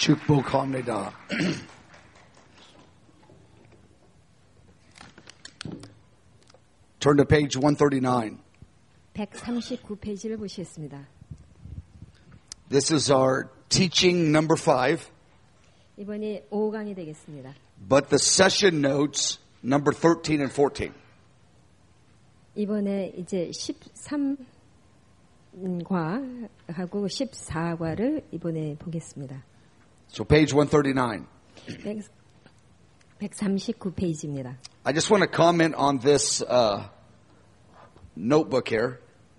축복합니다. Turn to page 139. 139페이지를 보시겠습니다. This is our teaching number 5. 이번이 5강이 되겠습니다. But the session notes number 13 and 14. 이번에 이제 13과 하고 14과를 이번에 보겠습니다. So page 139. 139페이지입니다. I just want to comment on this notebook here.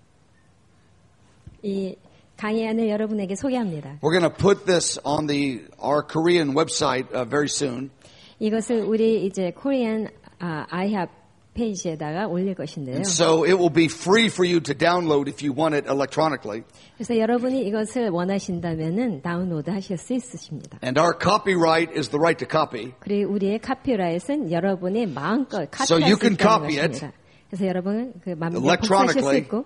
이 강의안을 여러분에게 소개합니다. We're going to put this on our Korean website very soon. 이것을 우리 이제 코리안 아이헵 페이지에다가 올릴 것인데요. And so it will be free for you to download if you want it electronically. 그래서 여러분이 이것을 원하신다면은 다운로드 하실 수 있으십니다. And our copyright is the right to copy. 그리고 우리의 카피라이트는 여러분이 마음껏 So 카피할 you 수 can 있다는 copy 것입니다. it 그래서 여러분은 그 마음대로 복사하실 수 있고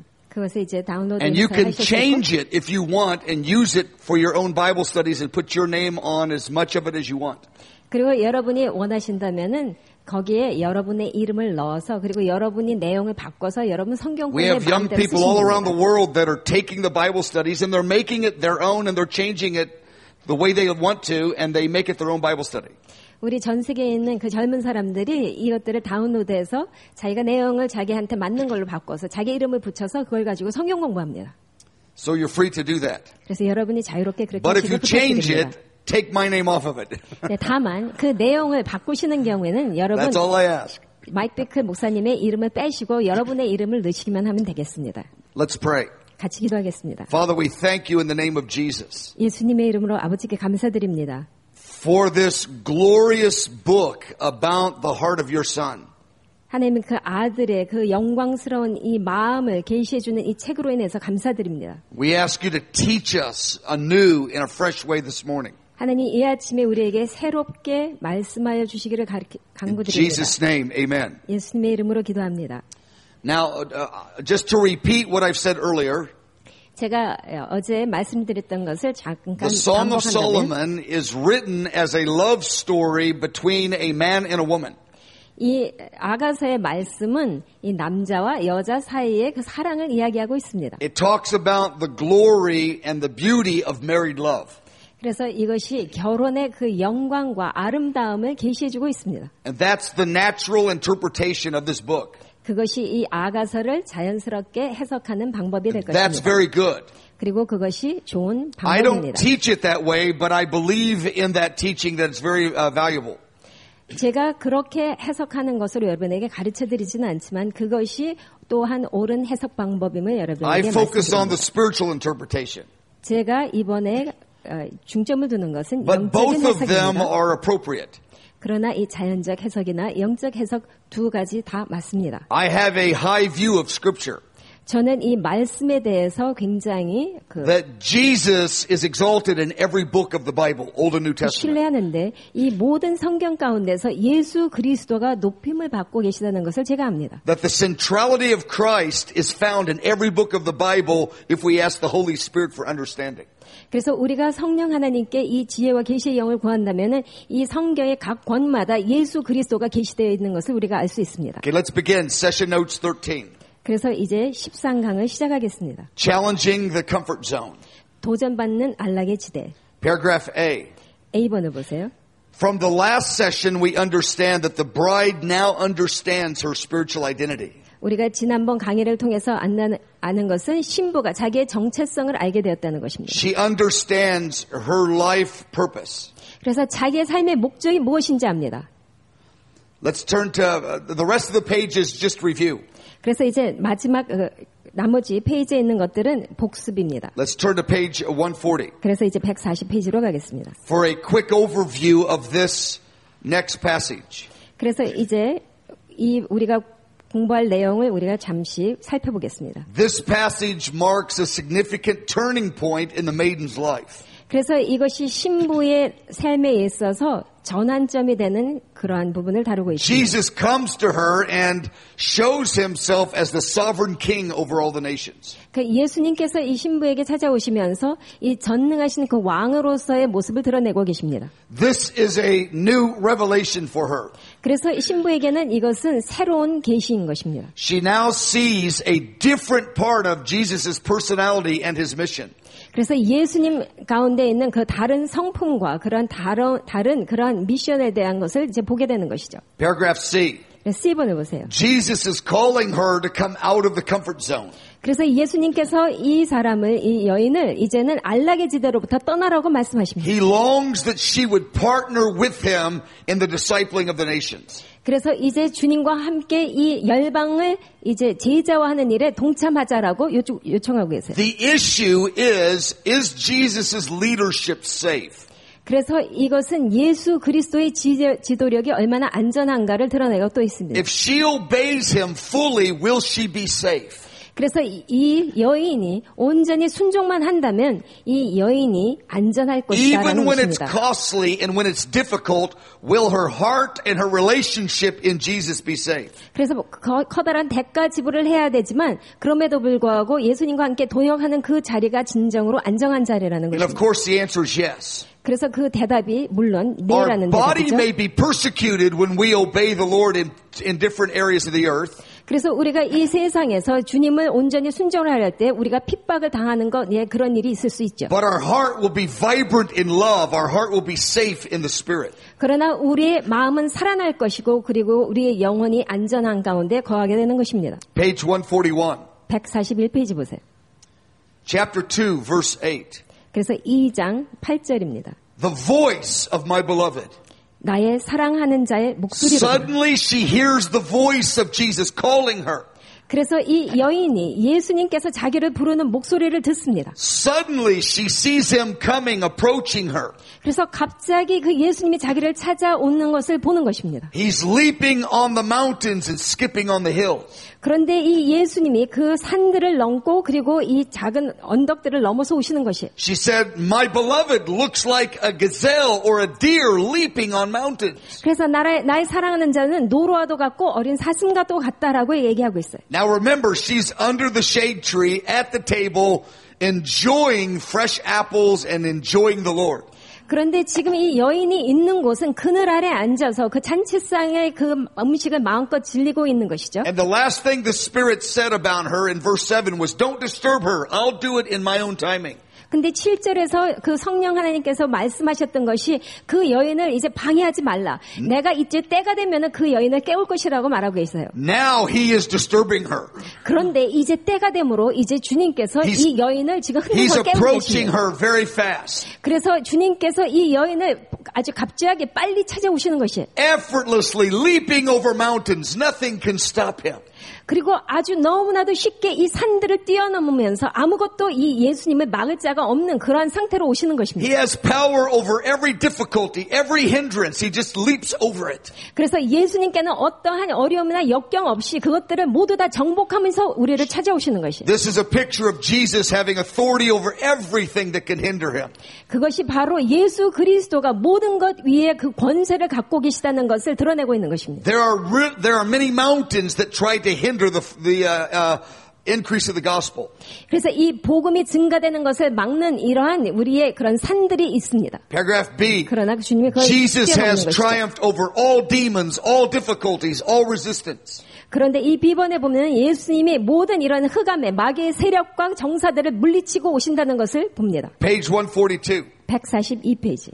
그것을 이제 다운로드 And you can 하실 수 change 있고 it if you want and use it for your own Bible studies and put your name on as much of it as you want. 그리고 여러분이 원하신다면은 거기에 여러분의 이름을 넣어서 그리고 여러분이 내용을 바꿔서 여러분 성경 We 공부에 have young 마음대로 people all around the 쓰시면 world that are taking the Bible studies and they're making it their own and they're changing it the way they want to and they make it their own Bible study. 우리 전 세계에 있는 그 젊은 사람들이 이것들을 다운로드해서 자기가 내용을 자기한테 맞는 걸로 바꿔서 자기 이름을 붙여서 그걸 가지고 성경 공부합니다. So you're free to do that. 그래서 여러분이 자유롭게 그렇게 But if you 하시길 change 부탁드립니다. it, take my name off of it. 네, 다만 그 내용을 바꾸시는 경우에는 여러분 That's all I ask. 마이크 베크 목사님의 이름을 빼시고 여러분의 이름을 넣으시기만 하면 되겠습니다. Let's pray. 같이 기도하겠습니다. Father, we thank you in the name of Jesus 예수님의 이름으로 아버지께 감사드립니다. for this glorious book about the heart of your Son. 하나님 그 아들의 그 영광스러운 이 마음을 계시해 주는 이 책으로 인해서 감사드립니다. We ask you to teach us anew in a fresh way this morning. 하나님 이 아침에 우리에게 새롭게 말씀하여 주시기를 In 간구드립니다. Jesus' name, amen. 예수님의 이름으로 기도합니다. Now, just to repeat what I've said earlier, 제가 어제 말씀드렸던 것을 잠깐 the Song of 반복한다면 Solomon is written as a love story between a man and a woman. 이 아가서의 말씀은 이 남자와 여자 사이의 그 사랑을 이야기하고 있습니다. It talks about the glory and the beauty of married love. 그래서 이것이 결혼의 그 영광과 아름다움을 계시해주고 있습니다. And that's the natural interpretation of this book. 그것이 이 아가서를 자연스럽게 해석하는 방법이 될 That's 것입니다. very good. 그리고 그것이 좋은 I don't 방법입니다. teach it that way, but I believe in that teaching that it's very valuable. 제가 그렇게 해석하는 것으로 여러분에게 가르쳐드리지는 않지만 그것이 또한 옳은 해석 방법임을 I 여러분에게 focus on the 말씀드립니다. spiritual interpretation. 제가 이번에 중점을 두는 것은 But 영적인 both of them 해석입니다. are appropriate. 그러나 이 자연적 해석이나 영적 해석 두 가지 다 맞습니다. I have a high view of Scripture. 저는 이 말씀에 대해서 굉장히 That Jesus is exalted in every book of the Bible, Old and New Testament. 신뢰하는데 이 모든 성경 가운데서 예수 그리스도가 높임을 받고 계시다는 것을 제가 압니다. That the centrality of Christ is found in every book of the Bible if we ask the Holy Spirit for understanding. 그래서 우리가 성령 하나님께 이 지혜와 계시의 영을 구한다면은 이 성경의 각 권마다 예수 그리스도가 계시되어 있는 것을 우리가 알 수 있습니다. Okay, let's begin. Session notes 13. 그래서 이제 13강을 시작하겠습니다. Challenging the comfort zone. 도전받는 안락의 지대. Paragraph A. A번을 보세요. From the last session, we understand that the bride now understands her spiritual identity. 우리가 지난번 강의를 통해서 아는 것은 신부가 자기의 정체성을 알게 되었다는 것입니다. She understands her life purpose. 그래서 자기의 삶의 목적이 무엇인지 압니다. Let's turn to the rest of the pages, just review. 그래서 이제 마지막 나머지 페이지에 있는 것들은 복습입니다. Let's turn to page 140 그래서 이제 140페이지로 가겠습니다. for a quick overview of this next passage. 그래서 이제 이 우리가 공부할 내용을 우리가 잠시 살펴보겠습니다. This passage marks a significant turning point in the maiden's life. 그래서 이것이 신부의 삶에 있어서 전환점이 되는 그러한 부분을 다루고 있습니다. Jesus comes to her and shows himself as the sovereign king over all the nations. 예수님께서 이 신부에게 찾아오시면서 이 전능하신 그 왕으로서의 모습을 드러내고 계십니다. This is a new revelation for her. 그래서 이 신부에게는 이것은 새로운 계시인 것입니다. She now sees a different part of Jesus' personality and his mission. 그래서 예수님 가운데 있는 그 다른 성품과 그런 다른 그런 미션에 대한 것을 이제 보게 되는 것이죠. Paragraph C. C번을 보세요. Jesus is calling her to come out of the comfort zone. 그래서 예수님께서 이 여인을 이제는 안락의 지대로부터 떠나라고 말씀하십니다. He longs that she would partner with him in the discipling of the nations. 그래서 이제 주님과 함께 이 열방을 이제 제자화하는 일에 동참하자라고 요청하고 계세요. The issue is Jesus' leadership safe? 그래서 이것은 예수 그리스도의 지도력이 얼마나 안전한가를 드러내고 또 있습니다. If she obeys him fully, will she be safe? 그래서 이 여인이 온전히 순종만 한다면 이 여인이 안전할 것이라는 Even when it's 것입니다. costly and when it's difficult, will her heart and her relationship in Jesus be safe? 그래서 커다란 대가 지불을 해야 되지만 그럼에도 불구하고 예수님과 함께 동역하는 그 자리가 진정으로 안정한 자리라는 And of 것입니다. course the answer is yes. 그래서 그 대답이 물론 Our 네라는 body 대답이죠. may be persecuted when we obey the Lord in different areas of the earth. 그래서 우리가 이 세상에서 주님을 온전히 순종을 할 때 우리가 핍박을 당하는 것, 예, 그런 일이 있을 수 있죠. But our heart will be vibrant in love. Our heart will be safe in the Spirit. 그러나 우리의 마음은 살아날 것이고 그리고 우리의 영혼이 안전한 가운데 거하게 되는 것입니다. Page 141. 141페이지 보세요. Chapter 2, verse 8. 그래서 2장 8절입니다. The voice of my beloved. 나의 사랑하는 자의 목소리로. Suddenly she hears the voice of Jesus calling her. 그래서 이 여인이 예수님께서 자기를 부르는 목소리를 듣습니다. Suddenly she sees him coming, approaching her. 그래서 갑자기 그 예수님이 자기를 찾아오는 것을 보는 것입니다. He's leaping on the mountains and skipping on the hills. 그런데 이 예수님이 그 산들을 넘고 그리고 이 작은 언덕들을 넘어서 오시는 것이에요. She said, my beloved looks like a gazelle or a deer leaping on mountains. 그래서 나의 사랑하는 자는 노루와도 같고 어린 사슴과도 같다라고 얘기하고 있어요. Now remember, she's under the shade tree at the table enjoying fresh apples and enjoying the Lord. 그런데 지금 이 여인이 있는 곳은 그늘 아래 앉아서 그 잔치상의 그 음식을 마음껏 즐기고 있는 것이죠. And the last thing the Spirit said about her in verse 7 was, don't disturb her. I'll do it in my own timing. 근데 7절에서 그 성령 하나님께서 말씀하셨던 것이 그 여인을 이제 방해하지 말라. 내가 이제 때가 되면은 그 여인을 깨울 것이라고 말하고 있어요. Now he is disturbing her. 그런데 이제 때가 되므로 이제 주님께서 이 여인을 지금 He's 흔들어 깨우고 approaching 계십니다. her very fast. 그래서 주님께서 이 여인을 아주 갑자기 빨리 찾아오시는 것이에요. Effortlessly leaping over mountains. Nothing can stop him. 그리고 아주 너무나도 쉽게 이 산들을 뛰어넘으면서 아무것도 이 예수님을 막을 자가 없는 그러한 상태로 오시는 것입니다. He has power over every difficulty, every hindrance. He just leaps over it. 그래서 예수님께는 어떠한 어려움이나 역경 없이 그것들을 모두 다 정복하면서 우리를 찾아오시는 것이에요. This is a picture of Jesus having authority over everything that can hinder him. 그것이 바로 예수 그리스도가 모든 것 위에 그 권세를 갖고 계시다는 것을 드러내고 있는 것입니다. There are many mountains that try to hinder the increase of the gospel. 그래서 이 복음이 증가되는 것을 막는 이러한 우리의 그런 산들이 있습니다. Paragraph B. 그러나 주님이 그걸 Jesus 뛰어넘는 has 것이죠. triumphed over all demons, all difficulties, all resistance. 그런데 이 비번에 보면 예수님이 모든 이런 흑암의 마귀의 세력과 정사들을 물리치고 오신다는 것을 봅니다. Page 142. 142페이지.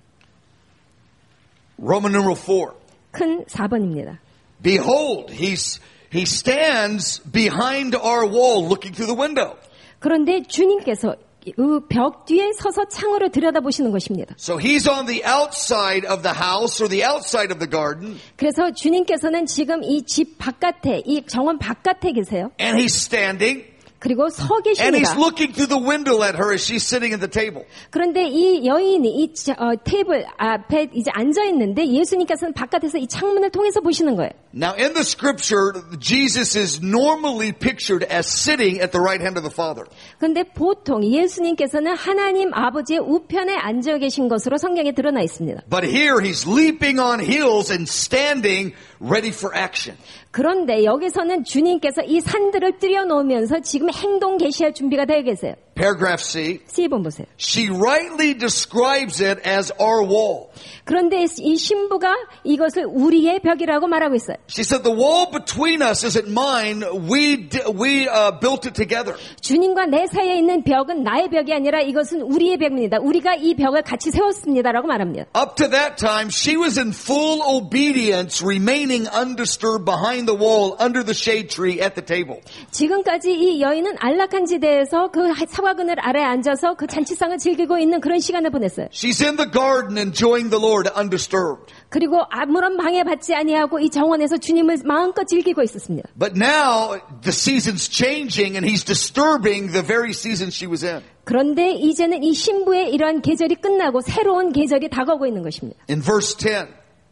Roman numeral 4. 큰 4번입니다. Behold, he stands behind our wall looking through the window. 그런데 주님께서 그 벽 뒤에 서서 창으로 들여다보시는 것입니다. So he's on the outside of the house or the outside of the garden. 그래서 주님께서는 지금 이 집 바깥에, 이 정원 바깥에 계세요. And he's standing. 그리고 서 And he's 계십니다. looking through the window at her as she's sitting at the table. 그런데 이 여인이 이 테이블 앞에 이제 앉아 있는데 예수님께서는 바깥에서 이 창문을 통해서 보시는 거예요. Now in the scripture, Jesus is normally pictured as sitting at the right hand of the Father. 그런데 보통 예수님께서는 하나님 아버지의 우편에 앉아 계신 것으로 성경에 드러나 있습니다. But here he's leaping on hills and standing ready for action. 그런데 여기서는 주님께서 이 산들을 뚫어놓으면서 지금 행동 개시할 준비가 되어 계세요. Paragraph C. C번 보세요. She rightly describes it as our wall. 그런데 이 신부가 이것을 우리의 벽이라고 말하고 있어요. She said the wall between us isn't mine. We built it together. 주님과 내 사이에 있는 벽은 나의 벽이 아니라 이것은 우리의 벽입니다. 우리가 이 벽을 같이 세웠습니다라고 말합니다. Up to that time, she was in full obedience, remaining undisturbed behind the wall, under the shade tree at the table. 지금까지 이 여인은 안락한 지대에서 그 사과그늘 아래에 앉아서 그 잔치상을 즐기고 있는 그런 시간을 보냈어요. She's in the garden enjoying the Lord undisturbed. 그리고 아무런 방해받지 아니하고 이 정원에서 주님을 마음껏 즐기고 있었습니다. But now the season's changing and he's disturbing the very season she was in. 그런데 이제는 이 신부의 이러한 계절이 끝나고 새로운 계절이 다가오고 있는 것입니다. In verse 10,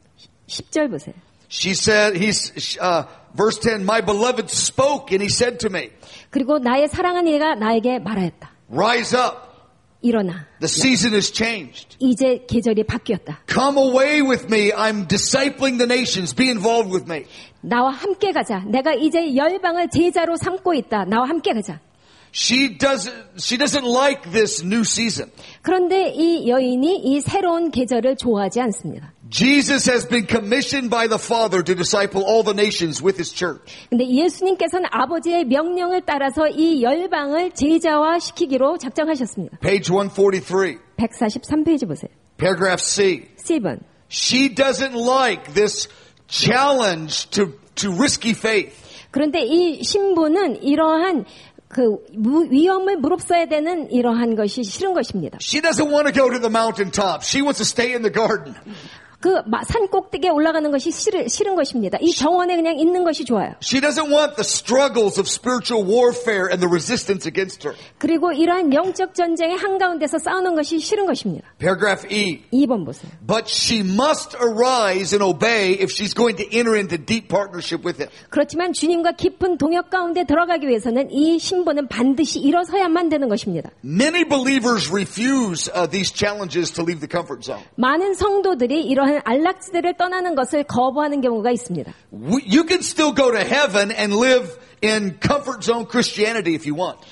10절 보세요. she said, verse 10, my beloved spoke and he said to me, 그리고 나의 사랑하는 이가 나에게 말하였다. rise up. 일어나. The season has changed. 이제 계절이 바뀌었다. Come away with me. I'm discipling the nations. Be involved with me. 나와 함께 가자. 내가 이제 열방을 제자로 삼고 있다. 나와 함께 가자. She doesn't like this new season. 그런데 이 여인이 이 새로운 계절을 좋아하지 않습니다. Jesus has been commissioned by the Father to disciple all the nations with his church. 근데 예수님께서는 아버지의 명령을 따라서 이 열방을 제자화시키기로 작정하셨습니다. Page 143. 143페이지 보세요. Paragraph C. C번. She doesn't like this challenge to risky faith. 그런데 이 신부는 이러한 그 위험을 무릅써야 되는 이러한 것이 싫은 것입니다. She doesn't want to go to the mountaintop. She wants to stay in the garden. 그 산 꼭대기에 올라가는 것이 싫은 것입니다. 이 정원에 그냥 있는 것이 좋아요. She doesn't want the struggles of spiritual warfare and the resistance against her. 그리고 이러한 영적 전쟁의 한가운데서 싸우는 것이 싫은 것입니다. Paragraph E. 2번 보세요. But she must arise and obey if she's going to enter into deep partnership with him. 그렇지만 주님과 깊은 동역 가운데 들어가기 위해서는 이 신부는 반드시 일어서야만 되는 것입니다. Many believers refuse these challenges to leave the comfort zone. 많은 성도들이 이러한 안락지대를 떠나는 것을 거부하는 경우가 있습니다. You can still go to heaven and live in comfort zone Christianity if you want.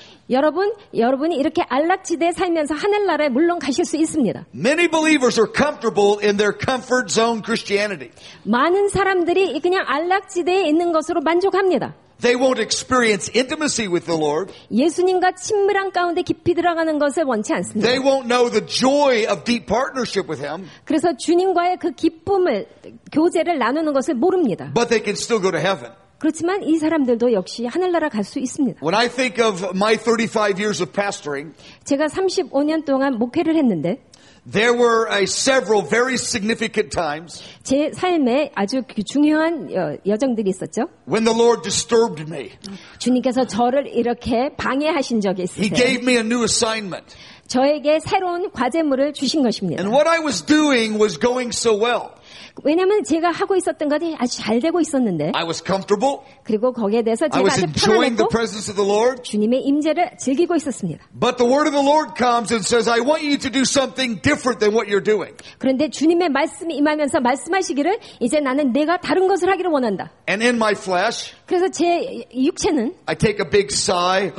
여러분이 이렇게 안락지대에 살면서 하늘나라에 물론 가실 수 있습니다. Many believers are comfortable in their comfort zone Christianity. 많은 사람들이 그냥 안락지대에 있는 것으로 만족합니다. They won't experience intimacy with the Lord. 예수님과 친밀한 가운데 깊이 들어가는 것을 원치 않습니다. They won't know the joy of deep partnership with Him. 그래서 주님과의 그 기쁨을, 교제를 나누는 것을 모릅니다. But they can still go to heaven. 그렇지만 이 사람들도 역시 하늘나라 갈 수 있습니다. When I think of my 35 years of pastoring, 제가 35년 동안 목회를 했는데 there were several very significant times 제 삶에 아주 중요한 여정들이 있었죠. when the Lord disturbed me. 주님께서 저를 이렇게 방해하신 적이 He 있으세요. gave me a new assignment. 저에게 새로운 과제물을 주신 것입니다. And what I was doing was going so well. 왜냐하면 제가 하고 있었던 것이 아주 잘 되고 있었는데 I was comfortable. 그리고 거기에 대해서 I 제가 was 아주 enjoying the 편안했고 presence of the Lord. 주님의 임재를 즐기고 있었습니다. But the word of the Lord comes and says, I want you to do something different than what you're doing. 그런데 주님의 말씀이 임하면서 말씀하시기를 이제 나는 내가 다른 것을 하기를 원한다. And in my flesh, 그래서 제 육체는 I take a big sigh.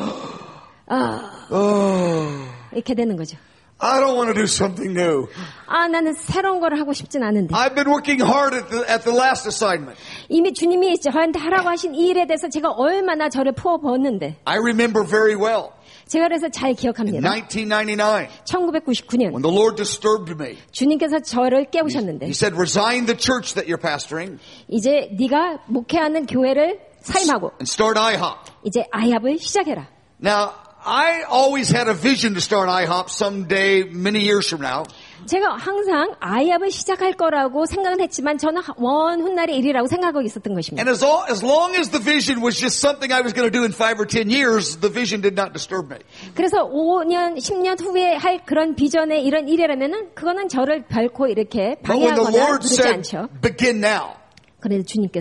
이렇게 되는 거죠. I don't want to do something new. 나는 새로운 걸 하고 싶진 않은데. I've been working hard at the last assignment. 이미 주님이 저한테 하라고 하신 이 일에 대해서 제가 얼마나 저를 풀어보았는데. I remember very well. 제가 그래서 잘 In 기억합니다. 1999, 1999년 when the Lord disturbed me, 주님께서 저를 깨우셨는데 He said, resign the church that you're pastoring 이제 네가 목회하는 교회를 사임하고 and start IHOP. 이제 아이합을 시작해라. Now, I always had a vision to start IHOP someday, many years from now. 제가 항상 아이합을 시작할 거라고 생각은 했지만 저는 먼 훗날의 일이라고 생각하고 있었던 것입니다. And as long as the vision was just something I was going to do in 5 or 10 years, the vision did not disturb me. 그래서 5년, 10년 후에 할 그런 비전의 이런 일이라면은 그거는 저를 결코 이렇게 But when the 방해하거나 Lord 그러지 said, 않죠. begin now, 그래서 주님께서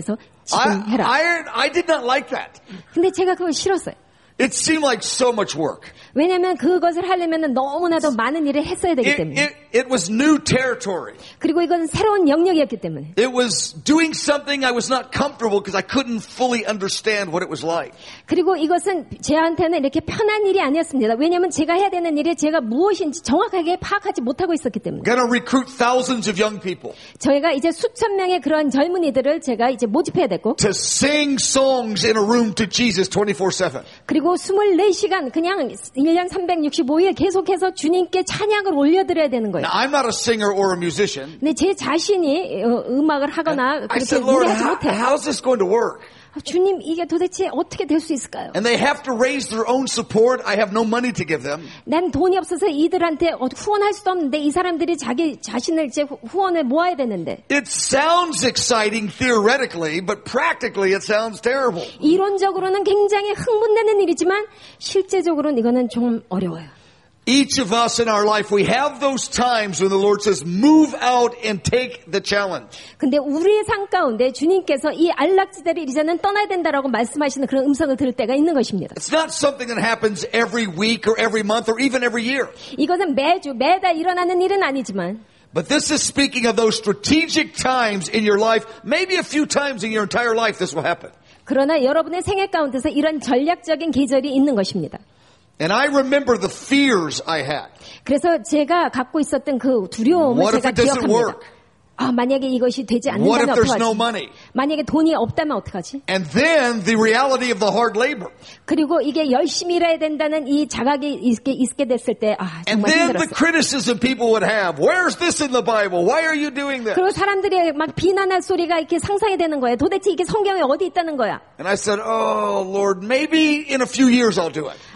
지금 해라. I did not like that. 근데 제가 그걸 싫었어요. It seemed like so much work. 왜냐하면 그것을 하려면 너무나도 많은 일을 했어야 되기 때문에. It was new territory. 그리고 이건 새로운 영역이었기 때문에. It was doing something I was not comfortable because I couldn't fully understand what it was like. 그리고 이것은 저한테는 이렇게 편한 일이 아니었습니다. 왜냐하면 제가 해야 되는 일이 제가 무엇인지 정확하게 파악하지 못하고 있었기 때문에. Going to recruit thousands of young people. 저희가 이제 수천 명의 그런 젊은이들을 제가 이제 모집해야 됐고. To sing songs in a room to Jesus 24/7. 그리고 24시간 그냥 1년 365일 계속해서 주님께 찬양을 올려드려야 되는 거예요. Now, I'm not a singer or a musician. 근데 제 자신이 음악을 하거나 I 그렇게 said, Lord, 노래하지 못해요. how's this going to work? 주님, 이게 도대체 어떻게 될 수 있을까요? And they have to raise their own support. I have no money to give them. 난 돈이 없어서 이들한테 후원할 수도 없는데 이 사람들이 자기 자신을 이제 후원을 모아야 되는데. It sounds exciting theoretically, but practically it sounds terrible. 이론적으로는 굉장히 흥분되는 일이지만 실제적으로는 이거는 좀 어려워요. Each of us in our life, we have those times when the Lord says, move out and take the challenge. 근데 우리의 삶 가운데 주님께서 이 안락지대를 이제는 떠나야 된다라고 말씀하시는 그런 음성을 들을 때가 있는 것입니다. It's not something that happens every week or every month or even every year. 이것은 매주, 매달 일어나는 일은 아니지만 But this is speaking of those strategic times in your life. Maybe a few times in your entire life this will happen. 그러나 여러분의 생애 가운데서 이런 전략적인 계절이 있는 것입니다. And I remember the fears I had. 그래서 제가 갖고 있었던 그 두려움을 What if 제가 it doesn't 기억합니다. work? 만약에 이것이 되지 What if 않는다면 there's no 어떡하지? money? 만약에 돈이 없다면 어떡하지? And then the reality of the hard labor. 그리고 이게 열심히 일해야 된다는 이 자각이 있게 됐을 때 And 정말 then the 힘들었어요. criticism people would have. Where's this in the Bible? Why are you doing this? 그리고 사람들이 막 비난할 소리가 이렇게 상상이 되는 거예요. 도대체 이게 성경에 어디 있다는 거야? And I said, oh, Lord, maybe in a few years I'll do it.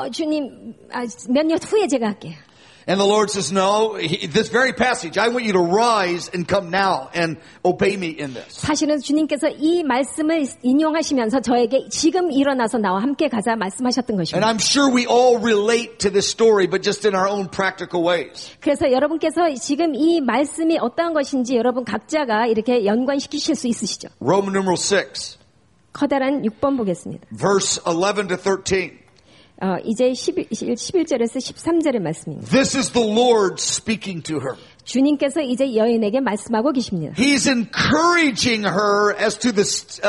주님, 몇 년 후에 제가 할게요. And the Lord says, no, this very passage, I want you to rise and come now and obey me in this. 사실은 주님께서 이 말씀을 인용하시면서 저에게 지금 일어나서 나와 함께 가자 말씀하셨던 And 것입니다. I'm sure we all relate to this story, but just in our own practical ways. 그래서 여러분께서 지금 이 말씀이 어떠한 것인지 여러분 각자가 이렇게 연관시키실 수 있으시죠. Roman numeral 6, 커다란 6번 보겠습니다. verse 11 to 13. 이제 11절에서 13절의 말씀입니다. This is the Lord speaking to her. 주님께서 이제 여인에게 말씀하고 계십니다. He's encouraging her as to the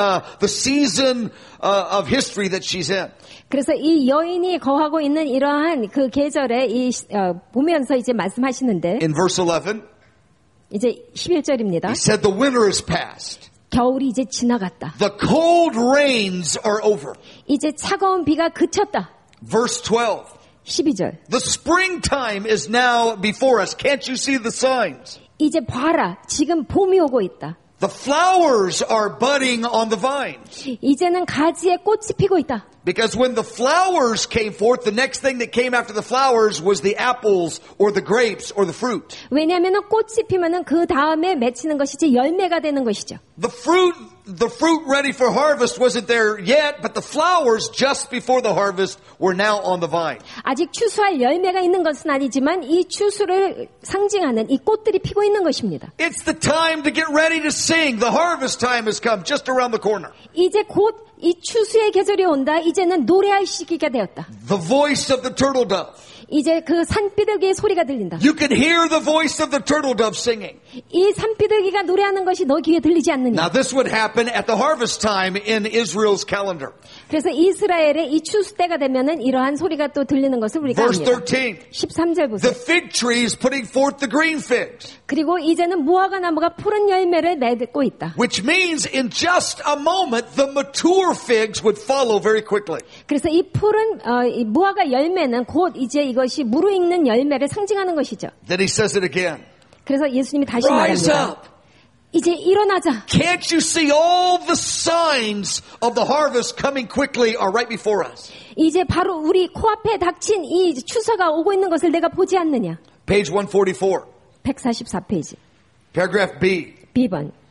season of history that she's in. 그래서 이 여인이 거하고 있는 이러한 그 계절에 보면서 이제 말씀하시는데 In verse 11, 이제 11절입니다. he said the winter is past. 겨울이 이제 지나갔다. The cold rains are over. 이제 차가운 비가 그쳤다. Verse 12. 12절. The springtime is now before us. Can't you see the signs? 이제 봐라. 지금 봄이 오고 있다. The flowers are budding on the vines. 이제는 가지에 꽃이 피고 있다. Because when the flowers came forth, the next thing that came after the flowers was the apples or the grapes or the fruit. 왜냐하면 꽃이 피면은 그 다음에 맺히는 것이 이제 열매가 되는 것이죠. The fruit ready for harvest wasn't there yet, but the flowers just before the harvest were now on the vine. 아직 추수할 열매가 있는 것은 아니지만 이 추수를 상징하는 이 꽃들이 피고 있는 것입니다. It's the time to get ready to sing. The harvest time has come just around the corner. 이제 곧 이 추수의 계절이 온다. 이제는 노래할 시기가 되었다. The voice of the turtle dove. 이제 그 산비둘기의 소리가 들린다. You can hear the voice of the turtle dove singing. 이 산비둘기가 노래하는 것이 너 귀에 들리지 않느냐. Now this would happen at the harvest time in Israel's calendar. 그래서 이스라엘의 이 추수 때가 되면은 이러한 소리가 또 들리는 것을 우리가 Verse 압니다. 13. 13절 보세요. The fig tree is putting forth the green figs. 그리고 이제는 무화과 나무가 푸른 열매를 내딛고 있다. Which means in just a moment the mature figs would follow very quickly. 그래서 이 푸른 이 무화과 열매는 곧 이제 이것이 무르익는 열매를 상징하는 것이죠. Then he says it again. 그래서 예수님이 다시 Rise 말합니다. up. 이제 일어나자. Can't you see all the signs of the harvest coming quickly are right before us? 이제 바로 우리 코앞에 닥친 이 추수가 오고 있는 것을 내가 보지 않느냐. Page 144. 144페이지. Paragraph B. B번.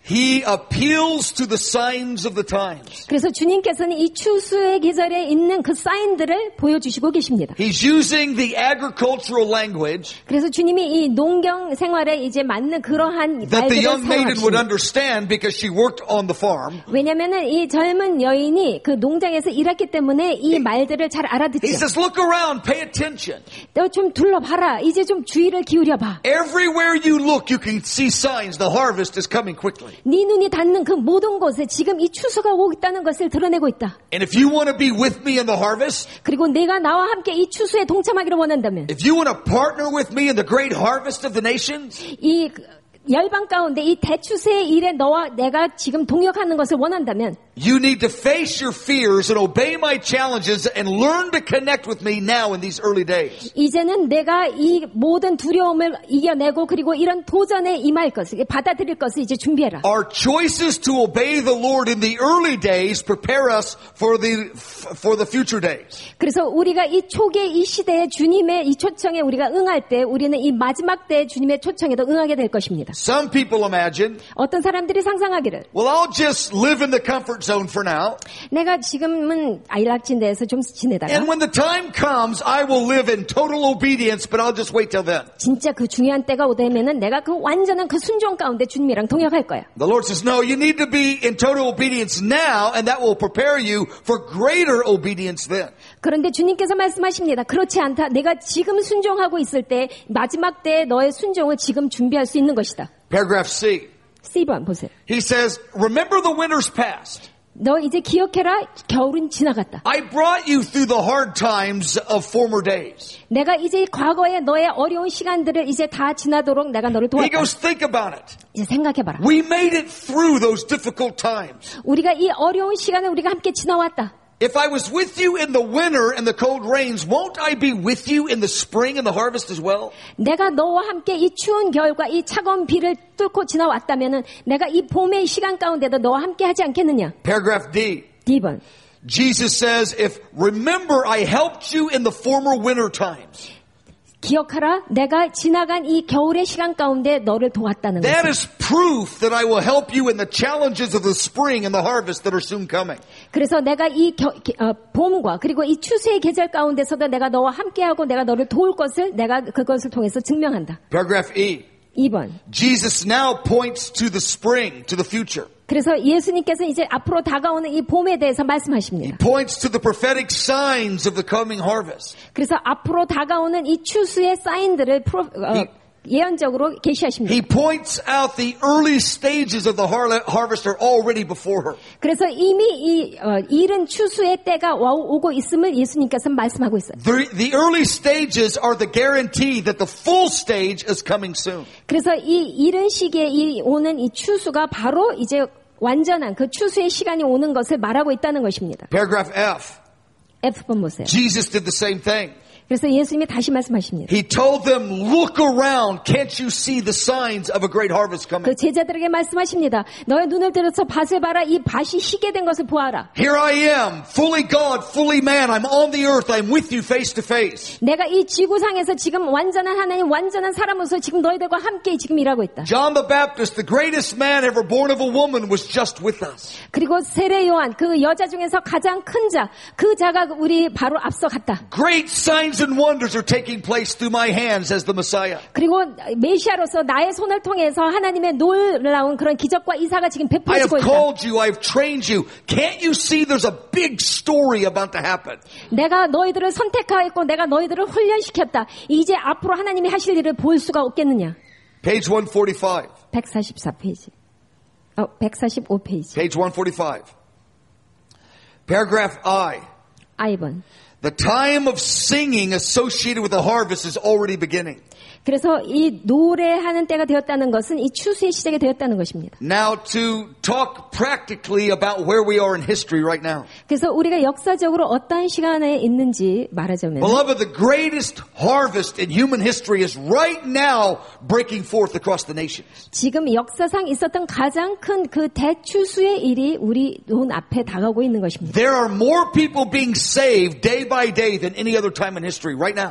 He appeals to the signs of the times. 그래서 주님께서는 이 추수의 계절에 있는 그 사인들을 보여주시고 계십니다. He's using the agricultural language 그래서 주님이 이 농경 생활에 이제 맞는 그러한 that the 말들을 young maiden would 사용하십니다. understand because she worked on the farm. 왜냐하면 이 젊은 여인이 그 농장에서 일했기 때문에 이 말들을 잘 He 알아듣죠. says, look around, pay attention. 너 좀 둘러봐라. 이제 좀 주의를 기울여봐. Everywhere you look, you can see signs the harvest is coming quickly. 네 눈이 닿는 그 모든 곳에 지금 이 추수가 오고 있다는 것을 드러내고 있다. And if you want to be with me in the harvest, 그리고 내가 나와 함께 이 추수에 동참하기를 원한다면 if you want to partner with me in the great harvest of the nations, 이 열방 가운데 이 대추수의 일에 너와 내가 지금 동역하는 것을 원한다면 you need to face your fears and obey my challenges and learn to connect with me now in these early days. 이제는 내가 이 모든 두려움을 이겨내고 그리고 이런 도전에 임할 것을 받아들일 것을 이제 준비해라. Our choices to obey the Lord in the early days prepare us for the future days. 그래서 우리가 이 초기의 이 시대에 주님의 이 초청에 우리가 응할 때 우리는 이 마지막 때의 주님의 초청에도 응하게 될 것입니다. Some people imagine, 어떤 사람들이 상상하기를 well, I'll just live in the comfort zone for now. 내가 지금은 아이락진 데에서 좀 지내다가 And when the time comes, I will live in total obedience, but I'll just wait till then. 진짜 그 중요한 때가 오되면은 내가 그 완전한 그 순종 가운데 주님이랑 동역할 거야. The Lord says, no, you need to be in total obedience now, and that will prepare you for greater obedience then. 그런데 주님께서 말씀하십니다. 그렇지 않다. 내가 지금 순종하고 있을 때 마지막 때에 너의 순종을 지금 준비할 수 있는 것이다. Paragraph C. C번 보세요. He says, remember the winters past. 너 이제 기억해라. 겨울은 지나갔다. I brought you through the hard times of former days. 내가 이제 과거의 너의 어려운 시간들을 이제 다 지나도록 내가 너를 He 도왔다. goes, think about it. 이제 생각해봐라. We made it through those difficult times. 우리가 이 어려운 시간을 우리가 함께 지나왔다. If I was with you in the winter and the cold rains, won't I be with you in the spring and the harvest as well? 내가 너와 함께 이 추운 겨울과 이 차가운 비를 뚫고 지나왔다면은 내가 이 봄의 시간 가운데도 너와 함께 하지 않겠느냐? Paragraph D. D번. Jesus says, if remember I helped you in the former winter times. 기억하라. 내가 지나간 이 겨울의 시간 가운데 너를 도왔다는 That 것을. is proof that I will help you in the challenges of the spring and the harvest that are soon coming. 그래서 내가 이 봄과 그리고 이 추수의 계절 가운데서도 내가 너와 함께하고 내가 너를 도울 것을 내가 그것을 통해서 증명한다. Paragraph E. 2번. Jesus now points to the spring, to the future. 그래서 예수님께서 이제 앞으로 다가오는 이 봄에 대해서 He 말씀하십니다. points to the prophetic signs of the coming harvest. 그래서 앞으로 다가오는 이 추수의 사인들을 예언적으로 계시하십니다. He points out the early stages of the harvest are already before her. 그래서 이미 이 이른 추수의 때가 오고 있음을 예수님께서 말씀하고 있어요. The early stages are the guarantee that the full stage is coming soon. 그래서 이 이른 시기에 오는 이 추수가 바로 이제 완전한 그 추수의 시간이 오는 것을 말하고 있다는 것입니다. Paragraph F. F번 보세요. Jesus did the same thing. 그래서 예수님이 다시 말씀하십니다. He told them, look around. Can't you see the signs of a great harvest 그 coming? 제자들에게 말씀하십니다. 너의 눈을 들어서 밭을 봐라. 이 밭이 희게 된 것을 보아라. Here I am, fully God, fully man. I'm on the earth. I'm with you face to face. 내가 이 지구상에서 지금 완전한 하나님, 완전한 사람으로서 지금 너희들과 함께 지금 일하고 있다. John the Baptist, the greatest man ever born of a woman, was just with us. 그리고 세례 요한, 그 여자 중에서 가장 큰 자, 그 자가 우리 바로 앞서 갔다. Great signs and wonders are taking place through my hands as the Messiah. 그리고 메시아로서 나의 손을 통해서 하나님의 놀라운 그런 기적과 이사가 지금 I have 베풀어지고 있다. called you. I've trained you. Can't you see there's a big story about to happen? 내가 너희들을 선택하였고 내가 너희들을 훈련시켰다. 이제 앞으로 하나님이 하실 일을 볼 수가 없겠느냐. Page 145. 144페이지. 145페이지. Page 145. Paragraph I. I번. The time of singing associated with the harvest is already beginning. 그래서 이 노래하는 때가 되었다는 것은 이 추수의 시작이 되었다는 것입니다. Now to talk practically about where we are in history right now. 그래서 우리가 역사적으로 어떤 시간에 있는지 말하자면 Beloved, the greatest harvest in human history is right now breaking forth across the nations. 지금 역사상 있었던 가장 큰 그 대추수의 일이 우리 눈 앞에 다가오고 있는 것입니다. There are more people being saved day by day than any other time in history right now.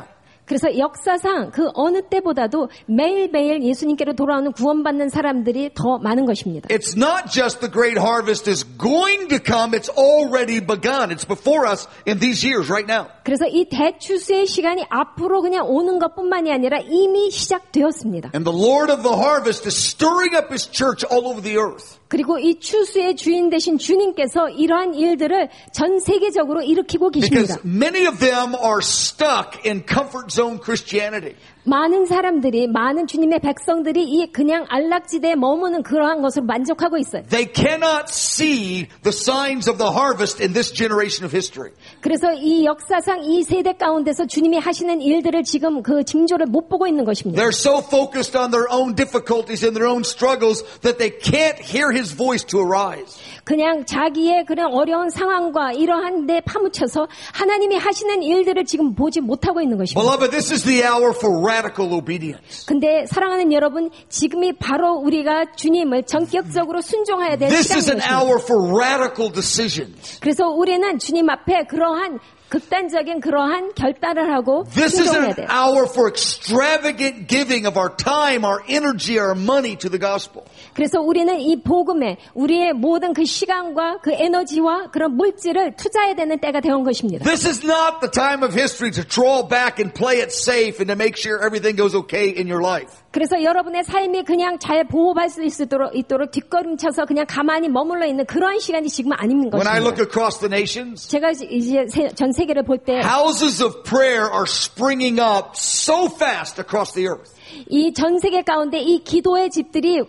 그래서 역사상 그 어느 때보다도 매일매일 예수님께로 돌아오는 구원받는 사람들이 더 많은 것입니다. It's not just the great harvest is going to come, it's already begun. It's before us in these years right now. 그래서 이 대추수의 시간이 앞으로 그냥 오는 것뿐만이 아니라 이미 시작되었습니다. And the Lord of the harvest is stirring up his church all over the earth. 그리고 이 추수의 주인 되신 주님께서 이러한 일들을 전 세계적으로 일으키고 계십니다. Because many of them are stuck in comfort zone Christianity. 많은 사람들이, 많은 주님의 백성들이 이 그냥 안락지대에 머무는 그러한 것으로 만족하고 있어요. They cannot see the signs of the harvest in this generation of history. 그래서 이 역사상 이 세대 가운데서 주님이 하시는 일들을 지금 그 징조를 못 보고 있는 것입니다. They're so focused on their own difficulties and their own struggles that they can't hear his voice to arise. 그냥 자기의 그런 어려운 상황과 이러한 데 파묻혀서 하나님이 하시는 일들을 지금 보지 못하고 있는 것입니다. Beloved, this is the hour for radical obedience. 근데 사랑하는 여러분, 지금이 바로 우리가 주님을 전격적으로 순종해야 될 This is an 시간입니다. hour for radical decisions. 그래서 우리는 주님 앞에 그러한 극단적인 그러한 결단을 하고 This is 순종해야 an 돼요. hour for extravagant giving of our time, our energy, our money to the gospel. 그래서 우리는 이 복음에 우리의 모든 그 시간과 그 에너지와 그런 물질을 투자해야 되는 때가 되온 것입니다. This is not the time of history to draw back and play it safe and to make sure everything goes okay in your life. 그래서 여러분의 삶이 그냥 잘 보호받을 수 있도록 뒷걸음쳐서 그냥 가만히 머물러 있는 그런 시간이 지금 아닌 When I look 것입니다. across the nations, 제가 이제 전 세계를 볼 때 houses of prayer are springing up so fast across the earth. 이 전 세계 가운데 이 기도의 집들이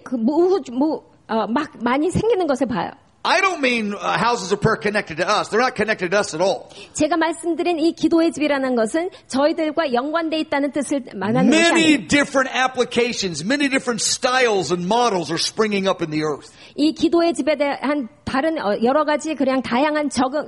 막 많이 생기는 것을 봐요. I don't mean houses of prayer connected to us. They're not connected to us at all. 제가 말씀드린 이 기도의 집이라는 것은 저희들과 연관돼 있다는 뜻을 말하는 것이 Many 아니에요. different applications, many different styles and models are springing up in the earth. 이 기도의 집에 대한 다른 여러 가지 그냥 다양한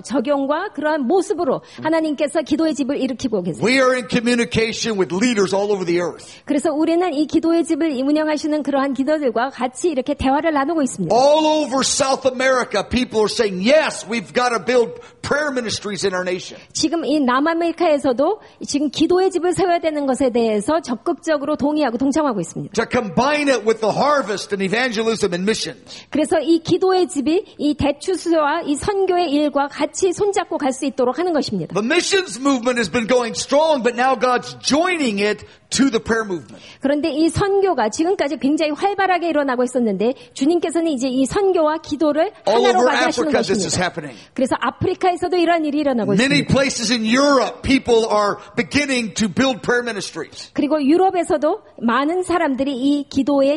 적용과 그러한 모습으로 하나님께서 기도의 집을 일으키고 계세요. We are in communication with leaders all over the earth. 그래서 우리는 이 기도의 집을 운영하시는 그러한 기도들과 같이 이렇게 대화를 나누고 있습니다. All over South America, people are saying, yes, we've got to build prayer ministries in our nation. 지금 이 남아메리카에서도 지금 기도의 집을 세워야 되는 것에 대해서 적극적으로 동의하고 동참하고 있습니다. To combine it with the harvest and evangelism and missions. 그래서 이 기도의 집이 이 대추수와 이 선교의 일과 같이 손잡고 갈 수 있도록 하는 것입니다. The missions movement has been going strong, but now God's joining it to the prayer movement. 그런데 이 선교가 지금까지 굉장히 활발하게 일어나고 있었는데 주님께서는 이제 이 선교와 기도를 All 하나로 over 맞이하시는 Africa, this is 것입니다. happening. 그래서 아프리카에서도 이런 일이 일어나고 Many 있습니다. places in Europe, people are beginning to build prayer ministries. 그리고 유럽에서도 많은 사람들이 이 기도의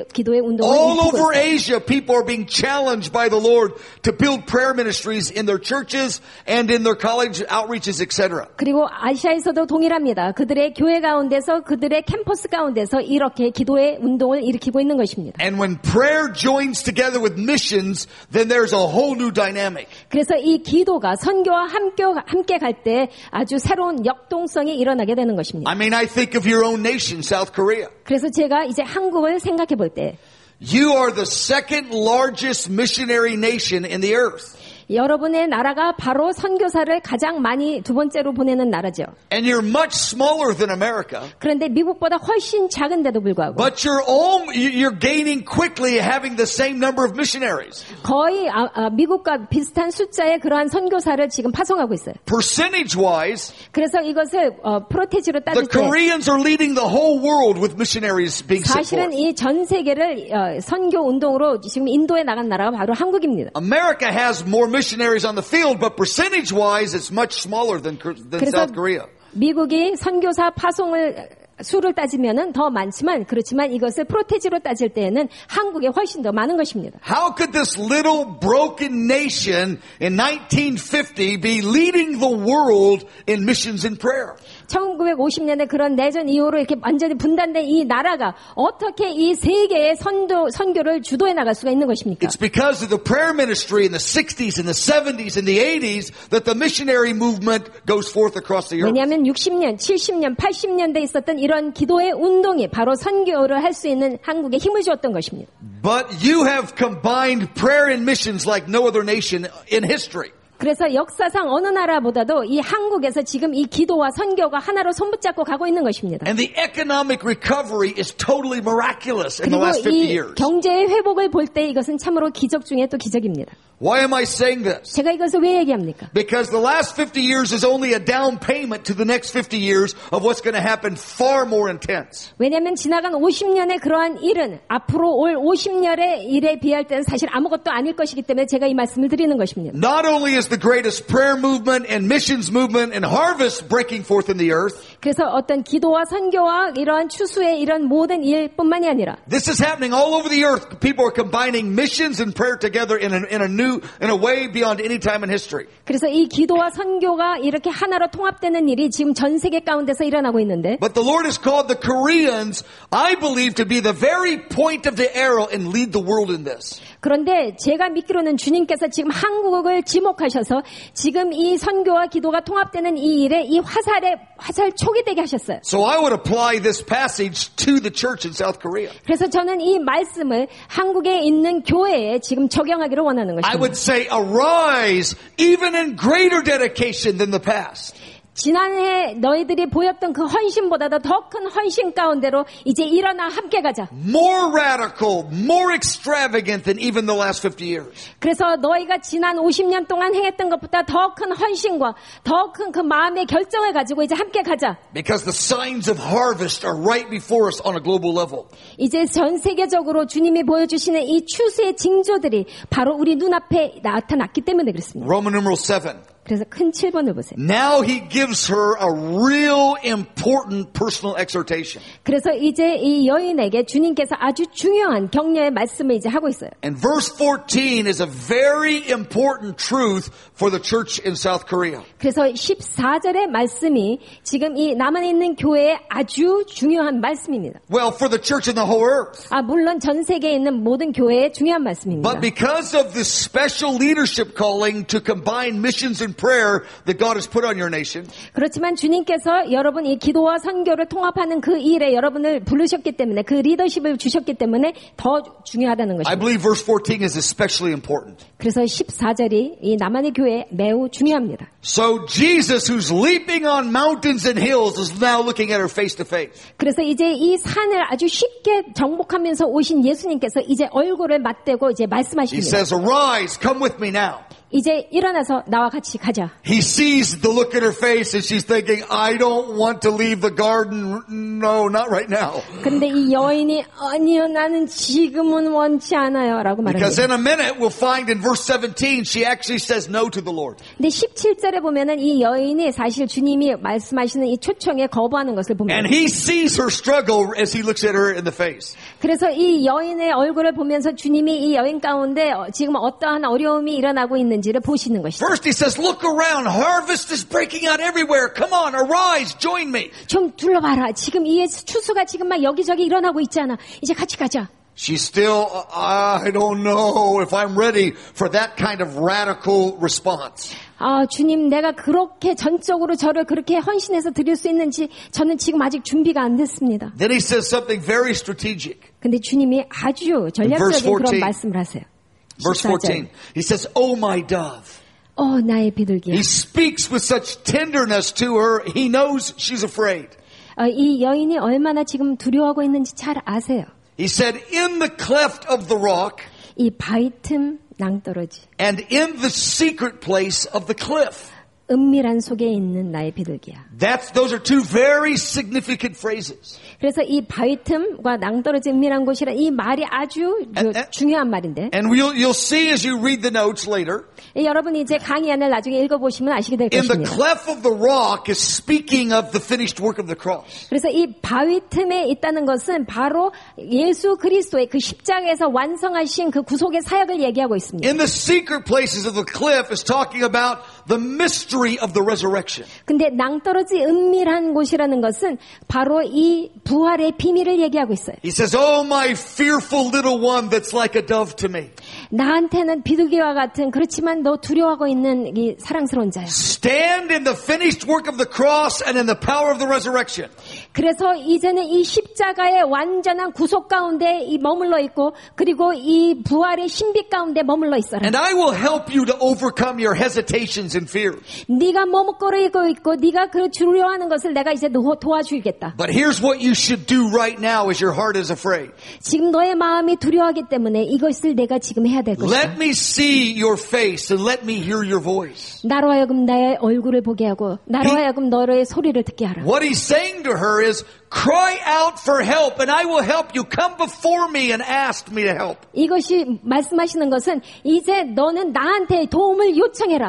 운동을 All 일으키고 over 있어요. Asia, people are being challenged by the Lord to build prayer ministries in their churches and in their college outreaches, etc. 그리고 아시아에서도 동일합니다. 그들의 교회 가운데서 그들의 캠퍼스 가운데서 이렇게 기도의 운동을 일으키고 있는 것입니다. And when prayer joins together with missions, then there's a whole new dynamic. 그래서 이 기도가 선교와 함께 갈 때 아주 새로운 역동성이 일어나게 되는 것입니다. I mean, I think of your own nation, South Korea. 그래서 제가 이제 한국을 생각해 볼 때 You are the second largest missionary nation in the earth. 여러분의 나라가 바로 선교사를 가장 많이 두 번째로 보내는 나라죠. And you're much smaller than America. 그런데 미국보다 훨씬 작은데도 불구하고 But you're gaining quickly having the same number of missionaries. 거의 미국과 비슷한 숫자의 그러한 선교사를 지금 파송하고 있어요. Percentage-wise, 그래서 이것을 프로테지로 the 따질 때 Koreans are leading the whole world with missionaries being sent 사실은 forth. 이 전 세계를 선교 운동으로 지금 인도에 나간 나라가 바로 한국입니다. America has more missionaries on the field, but percentage-wise, it's much smaller than 그래서 South Korea. 미국이 선교사 파송을 수를 따지면은 더 많지만 그렇지만 이것을 프로테지로 따질 때에는 한국에 훨씬 더 많은 것입니다. How could this little broken nation in 1950 be leading the world in missions and prayer? 1950년에 그런 내전 이후로 이렇게 완전히 분단된 이 나라가 어떻게 이 세계의 선교를 주도해 나갈 수가 있는 것입니까? It's because of the prayer ministry in the 60s and the 70s and the 80s that the missionary movement goes forth across the earth. 왜냐하면 60년, 70년, 80년대에 있었던 이런 기도의 운동이 바로 선교를 할 수 있는 한국에 힘을 주었던 것입니다. But you have combined prayer and missions like no other nation in history. 그래서 역사상 어느 나라보다도 이 한국에서 지금 이 기도와 선교가 하나로 손붙잡고 가고 있는 것입니다. And the economic recovery is totally miraculous in the 그리고 last 50 이 years. 경제의 회복을 볼 때 이것은 참으로 기적 중에 또 기적입니다. Why am I saying this? 제가 이것을 왜 얘기합니까? Because the last 50 years is only a down payment to the next 50 years of what's going to happen far more intense. 왜냐하면 지나간 50년의 그러한 일은 앞으로 올 50년의 일에 비할 때는 사실 아무것도 아닐 것이기 때문에 제가 이 말씀을 드리는 것입니다. Not only is the greatest prayer movement and missions movement and harvest breaking forth in the earth, 그래서 어떤 기도와 선교와 이러한 추수의 이런 모든 일뿐만이 아니라 this is happening all over the earth. People are combining missions and prayer together in a way beyond any time in history. 그래서 이 기도와 선교가 이렇게 하나로 통합되는 일이 지금 전 세계 가운데서 일어나고 있는데 But the Lord has called the Koreans, I believe, to be the very point of the arrow and lead the world in this. 그런데 제가 믿기로는 주님께서 지금 한국을 지목하셔서 지금 이 선교와 기도가 통합되는 이 일에 이 화살 촉이 되게 하셨어요. So I would apply this passage to the church in South Korea. 그래서 저는 이 말씀을 한국에 있는 교회에 지금 적용하기를 원하는 I would 것입니다. say arise even in greater dedication than the past. 지난해 너희들이 보였던 그 헌신보다도 더 큰 헌신 가운데로 이제 일어나 함께 가자. More radical, more extravagant than even the last 50 years. 그래서 너희가 지난 50년 동안 행했던 것보다 더 큰 헌신과 더 큰 그 마음의 결정을 가지고 이제 함께 가자. Because the signs of harvest are right before us on a global level. 이제 전 세계적으로 주님이 보여주시는 이 추수의 징조들이 바로 우리 눈앞에 나타났기 때문에 그렇습니다. Roman numeral 7. 그래서 큰 7번을 보세요. Now he gives her a real important personal exhortation. 그래서 이제 이 여인에게 주님께서 아주 중요한 격려의 말씀을 이제 하고 있어요. And verse 14 is a very important truth for the church in South Korea. 그래서 14절의 말씀이 지금 이 남한에 있는 교회에 아주 중요한 말씀입니다. Well, for the church in the whole earth. 물론 전 세계에 있는 모든 교회에 중요한 말씀입니다. But because of this special leadership calling to combine missions and prayer that God has put on your nation. 그렇지만 주님께서 여러분 이 기도와 선교를 통합하는 그 일에 여러분을 부르셨기 때문에 그 리더십을 주셨기 때문에 더 중요하다는 I 것입니다. believe verse 14 is especially important. 그래서 14절이 이 남한의 교회에 매우 중요합니다. So Jesus, who's leaping on mountains and hills, is now looking at her face to face. 그래서 이제 이 산을 아주 쉽게 정복하면서 오신 예수님께서 이제 얼굴을 맞대고 이제 He 말씀하십니다. says, arise, come with me now. 이제 일어나서 나와 같이 가자. He sees the look at her face and she's thinking, I don't want to leave the garden. No, not right now. 근데 이 여인이 아니요 나는 지금은 원치 않아요 라고 Because 말합니다. in a minute we'll find in verse 17 she actually says no to the Lord. 근데 17절에 보면은 이 여인이 사실 주님이 말씀하시는 이 초청에 거부하는 것을 봅니다. And he sees her struggle as he looks at her in the face. 그래서 이 여인의 얼굴을 보면서 주님이 이 여인 가운데 지금 어떠한 어려움이 일어나고 있는지를 보시는 것이죠. First he says, look around. Harvest is breaking out everywhere. Come on, arise, join me. 좀 둘러봐라. 지금 이 추수가 지금 막 여기저기 일어나고 있잖아. 이제 같이 가자. She's still, I don't know if I'm ready for that kind of radical response. 주님 내가 그렇게 전적으로 저를 그렇게 헌신해서 드릴 수 있는지 저는 지금 아직 준비가 안 됐습니다. Then he says something very strategic. 근데 주님이 아주 전략적인 그런 말씀을 하세요. Verse 14. He says, oh my dove. 나의 비둘기야. He speaks with such tenderness to her. He knows she's afraid. 이 여인이 얼마나 지금 두려워하고 있는지 잘 아세요. He said, in the cleft of the rock. 이 바위 틈 낭떠러지. And in the secret place of the cliff. 은밀한 속에 있는 나의 비둘기야. Those are two very significant phrases. 그래서 이 바위 틈과 낭떠러진 은밀한 곳이라 이 말이 아주 중요한 말인데. And you'll see as you read the notes later. 여러분이 이제 강의안을 나중에 읽어보시면 아시게 될 In the 것입니다. cleft of the rock is speaking of the finished work of the cross. 그래서 이 바위 틈에 있다는 것은 바로 예수 그리스도의 그 십자가에서 완성하신 그 구속의 사역을 얘기하고 있습니다. In the secret places of the cliff is talking about the mystery mystery of the resurrection. 근데 낭떠러지 은밀한 곳이라는 것은 바로 이 부활의 비밀을 얘기하고 있어요. He says, oh, my fearful little one that's like a dove to me. 나한테는 비둘기와 같은 그렇지만 너 두려워하고 있는 이 사랑스러운 자야. Stand in the finished work of the cross and in the power of the resurrection. 그래서 이제는 이 십자가의 완전한 구속 가운데 이 머물러 있고 그리고 이 부활의 신비 가운데 머물러 있어라. And I will help you to overcome your hesitations and fears. 네가 머뭇거리고 있고 네가 그 두려워하는 것을 내가 이제 도와주겠다. But here's what you should do right now as your heart is afraid. 지금 너의 마음이 두려워하기 때문에 이것을 내가 지금 해야 될 것이다. Let me see your face and let me hear your voice. 나로 하여금 나의 얼굴을 보게 하고 나로 하여금 너의 소리를 듣게 하라. What he's saying to her is, cry out for help and I will help you. Come before me and ask me to help. 이것이 말씀하시는 것은 이제 너는 나한테 도움을 요청해라.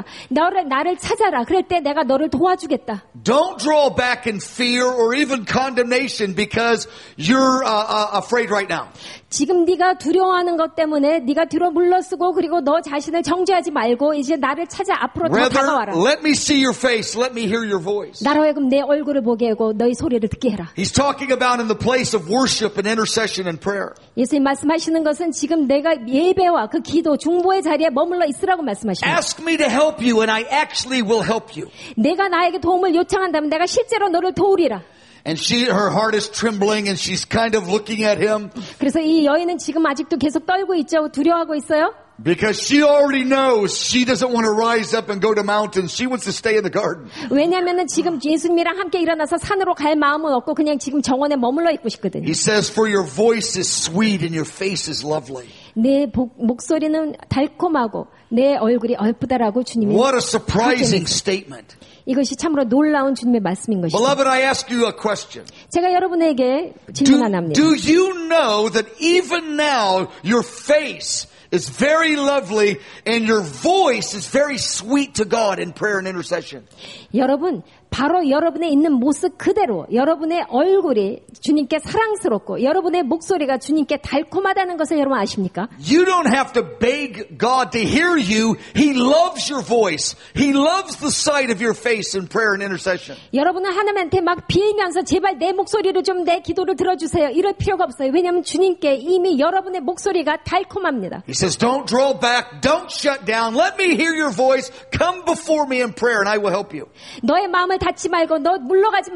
나를 찾아라. 그럴 때 내가 너를 도와주겠다. Don't draw back in fear or even condemnation because you're afraid right now. 지금 네가 두려워하는 것 때문에 네가 뒤로 물러서고 그리고 너 자신을 정죄하지 말고 이제 나를 찾아 앞으로 더 다가와라. Rather, let me see your face. Let me hear your voice. 나로 하여금 내 얼굴을 보게 하고 너의 소리를 듣게 해라. He's talking about in the place of worship and intercession and prayer. 예수님 말씀하시는 것은 지금 내가 예배와 그 기도, 중보의 자리에 머물러 있으라고 말씀하십니다. Ask me to help you and I actually will help you. 내가 나에게 도움을 요청한다면 내가 실제로 너를 도우리라. And her heart is trembling and she's kind of looking at him. 그래서 이 여인은 지금 아직도 계속 떨고 있죠. 두려워하고 있어요. Because she already knows she doesn't want to rise up and go to mountains. She wants to stay in the garden. 왜냐하면은 지금 예수님이랑 함께 일어나서 산으로 갈 마음은 없고 그냥 지금 정원에 머물러 있고 싶거든요. He says, for your voice is sweet and your face is lovely. 내 목소리는 달콤하고 내 얼굴이 얼쁘다라고 주님이 What a surprising statement. 이것이 참으로 놀라운 주님의 말씀인 것이죠. Beloved, I ask you a question. 제가 여러분에게 질문 하나 합니다. Do you know that even now your face is very lovely and your voice is very sweet to God in prayer and intercession? 여러분, 바로 여러분의 있는 모습 그대로 여러분의 얼굴이 주님께 사랑스럽고 여러분의 목소리가 주님께 달콤하다는 것을 여러분 아십니까? You don't have to beg God to hear you. He loves your voice. He loves the sight of your face in prayer and intercession. 여러분은 하나님한테 막 빌면서 제발 내 목소리를 좀 내 기도를 들어주세요. 이럴 필요가 없어요. 왜냐하면 주님께 이미 여러분의 목소리가 달콤합니다. He says, don't draw back. Don't shut down. Let me hear your voice. Come before me in prayer and I will help you. 너의 마음을 닫지 말고 너 물러가지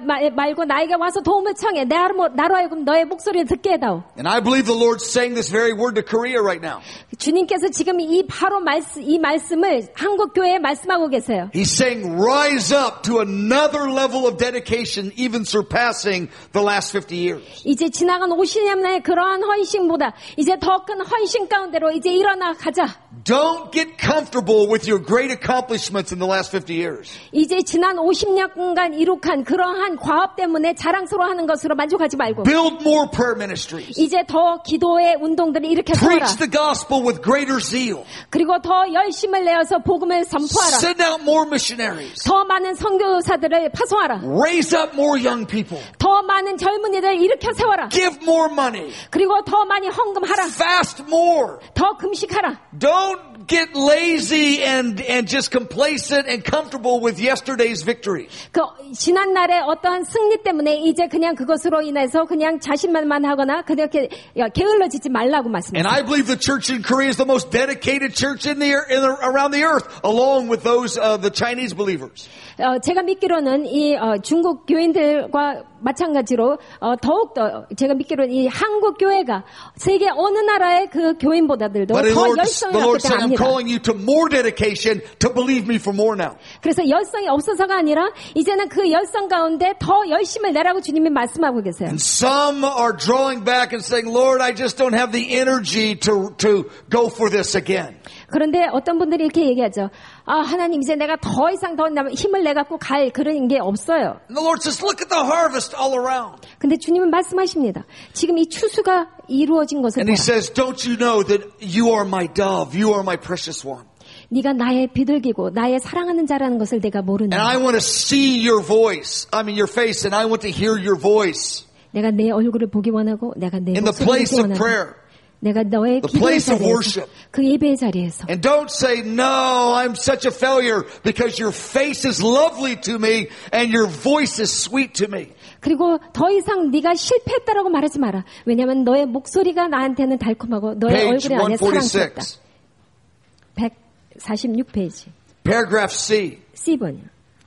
말고 나에게 와서 도움을 청해. 나로 하여금 너의 목소리를 듣게 해다오. And I believe the Lord's saying this very word to Korea right now. 주님께서 지금 이 말씀을 한국 교회에 말씀하고 계세요. He's saying rise up to another level of dedication even surpassing the last 50 years. 이제 지나간 50년의 그러한 헌신보다 이제 더 큰 헌신 가운데로 이제 일어나 가자. Don't get comfortable with your great accomplishments in the last 50 years. 이제 지난 50년간 이룩한 그러한 과업 때문에 자랑스러워하는 것으로 만족하지 말고 Build more prayer ministries. 이제 더 기도의 운동들을 일으켜 세워라. Preach the gospel with greater zeal. 그리고 더 열심을 내어서 복음을 선포하라. Send out more missionaries. 더 많은 선교사들을 파송하라. Raise up more young people. 더 많은 젊은이들 일으켜 세워라. Give more money. 그리고 더 많이 헌금하라. Fast more. 더 금식하라. Don't get lazy and just complacent and comfortable with yesterday's victory. 그 지난 날의 어떠한 승리 때문에 이제 그냥 그것으로 인해서 그냥 자신만만하거나 그렇게 게을러지지 말라고 말씀하셨어요. And I believe the church in Korea is the most dedicated church around the earth, along with those the Chinese believers. 제가 믿기로는 이 중국 교인들과 마찬가지로 더욱더 제가 믿기로는 이 한국 교회가 세계 어느 나라의 그 교인보다들도 더 열성이 없기 때문에 I'm calling you to more dedication to believe me for more now. 그래서 열성이 없어서가 아니라 이제는 그 열성 가운데 더 열심을 내라고 주님이 말씀하고 계세요. And some are drawing back and saying, Lord, I just don't have the energy to go for this again. 그런데 어떤 분들이 이렇게 얘기하죠. 하나님 이제 내가 더 이상 더 힘을 내갖고 갈 그런 게 없어요. And the Lord says, look at the harvest all around. 근데 주님은 말씀하십니다. 지금 이 추수가 이루어진 것을 And He 보라. says, don't you know that you are my dove, you are my precious one. 네가 나의 비둘기고 나의 사랑하는 자라는 것을 내가 모르나. And I want to see your face, and I want to hear your voice. 내가 내 얼굴을 보기 원하고 내가 내 In the 목소리를 place 듣기 of 원하고 prayer. 내가 너의 기도의 자리에서 그 예배의 자리에서 And don't say no, I'm such a failure because your face is lovely to me and your voice is sweet to me. 그리고 더 이상 네가 실패했다라고 말하지 마라. 왜냐하면 너의 목소리가 나한테는 달콤하고 너의 얼굴이 안에 사랑스럽다. 146페이지. Paragraph C. C번이요.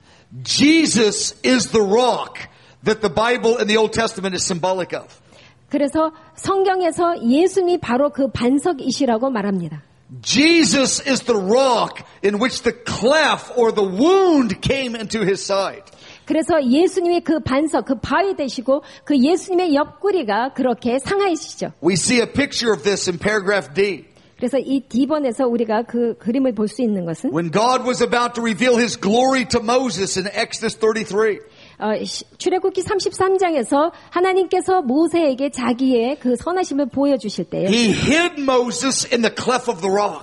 Jesus is the rock that the Bible in the Old Testament is symbolic of. 그래서 성경에서 예수님이 바로 그 반석이시라고 말합니다. Jesus is the rock in which the cleft or the wound came into his side. 그래서 예수님이 그 반석, 그 바위 되시고 그 예수님의 옆구리가 그렇게 상하이시죠. We see a picture of this in paragraph D. 그래서 이 D번에서 우리가 그 그림을 볼 수 있는 것은 When God was about to reveal his glory to Moses in Exodus 33. 출애굽기 33장에서 하나님께서 모세에게 자기의 그 선하심을 보여주실 때에 He hid Moses in the cleft of the rock.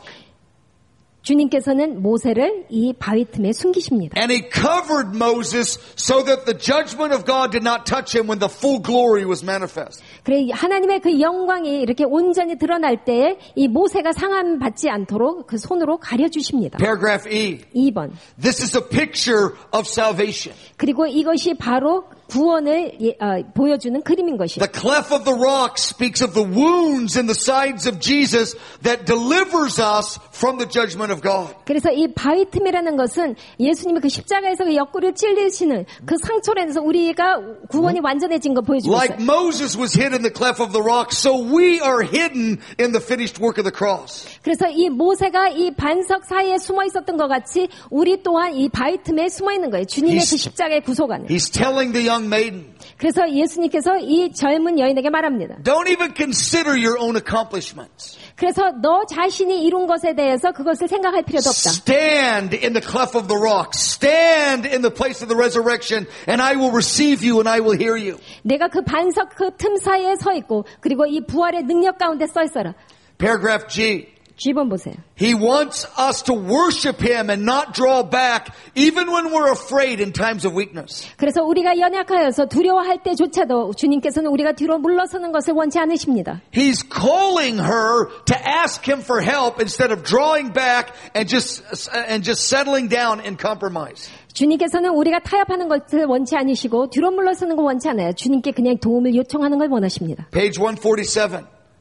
주님께서는 모세를 이 바위 틈에 숨기십니다. And he covered Moses so that the judgment of God did not touch him when the full glory was manifest. 그래 하나님의 그 영광이 이렇게 온전히 드러날 때에 이 모세가 상함 받지 않도록 그 손으로 가려 주십니다. Paragraph E. 2번. This is a picture of salvation. 그리고 이것이 바로 구원을 보여주는 그림인 것이죠. The cleft of the rock speaks of the wounds in the sides of Jesus that delivers us from the judgment of God. 그래서 이 바위 틈이라는 것은 예수님이 그 십자가에서 그 옆구리를 찔리시는 그 상처로 인해서 우리가 구원이 완전해진 걸 보여주고 있어요. Like Moses was hid in the cleft of the rock, so we are hidden in the finished work of the cross. 그래서 이 모세가 이 반석 사이에 숨어 있었던 것 같이 우리 또한 이 바위 틈에 숨어 있는 거예요. 주님의 그 십자가의 구속 안에. He's telling the young maiden. 그래서 예수님께서 이 젊은 여인에게 말합니다. Don't even consider your own accomplishments. 그래서 너 자신이 이룬 것에 대해서 그것을 생각할 필요도 없다. Stand in the cleft of the rock. Stand in the place of the resurrection, and I will receive you and I will hear you. 내가 그 반석 그 틈 사이에 서 있고 그리고 이 부활의 능력 가운데 서 있어라. Paragraph G. G번 보세요. He wants us to worship him and not draw back even when we're afraid in times of weakness. 그래서 우리가 연약하여서 두려워할 때조차도 주님께서는 우리가 뒤로 물러서는 것을 원치 않으십니다. He's calling her to ask him for help instead of drawing back and just settling down in compromise. 주님께서는 우리가 타협하는 것을 원치 않으시고 뒤로 물러서는 걸 원치 않아요. 주님께 그냥 도움을 요청하는 걸 원하십니다. Page 147.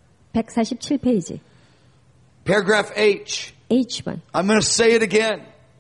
147페이지. Paragraph H. H번. I'm going to say it again.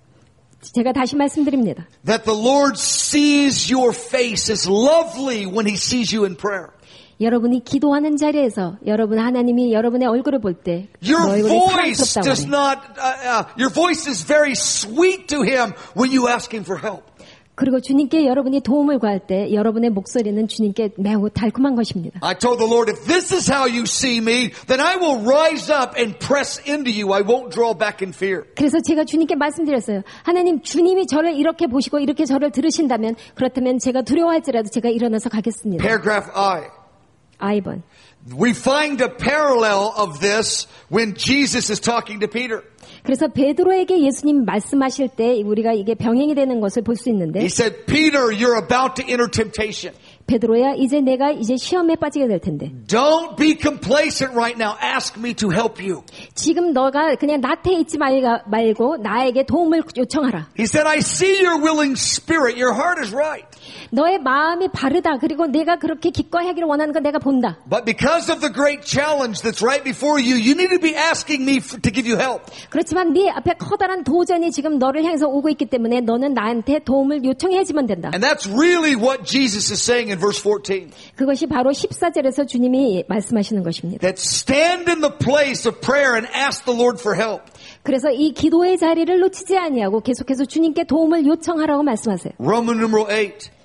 제가 다시 말씀드립니다. That the Lord sees your face as lovely when he sees you in prayer. 여러분이 기도하는 자리에서 여러분 하나님이 여러분의 얼굴을 볼 때 Your voice does not your voice is very sweet to him when you ask him for help. 그리고 주님께 여러분이 도움을 구할 때 여러분의 목소리는 주님께 매우 달콤한 것입니다. I told the Lord, if this is how you see me, then I will rise up and press into you. I won't draw back in fear. 그래서 제가 주님께 말씀드렸어요. 하나님, 주님이 저를 이렇게 보시고 이렇게 저를 들으신다면 그렇다면 제가 두려워할지라도 제가 일어나서 가겠습니다. Paragraph I. I번. We find a parallel of this when Jesus is talking to Peter. 그래서 베드로에게 예수님 말씀하실 때 우리가 이게 병행이 되는 것을 볼 수 있는데 He said, Peter, you're about to enter temptation. 베드로야, 내가 이제 시험에 빠지게 될 텐데. Don't be complacent right now. Ask me to help you. 지금 너가 그냥 나태해 있지 말고 나에게 도움을 요청하라. He said, I see your willing spirit. Your heart is right. 너의 마음이 바르다. 그리고 내가 그렇게 기꺼이 하기를 원하는 건 내가 본다. But because of the great challenge that's right before you, you need to be asking me to give you help. 그렇지만 네 앞에 커다란 도전이 지금 너를 향해서 오고 있기 때문에 너는 나한테 도움을 요청해야지만 된다. And that's really what Jesus is saying in verse 14. 그것이 바로 14절에서 주님이 말씀하시는 것입니다. That stand in the place of prayer and ask the Lord for help. 그래서 이 기도의 자리를 놓치지 아니하고 계속해서 주님께 도움을 요청하라고 말씀하세요. Roman numeral 8.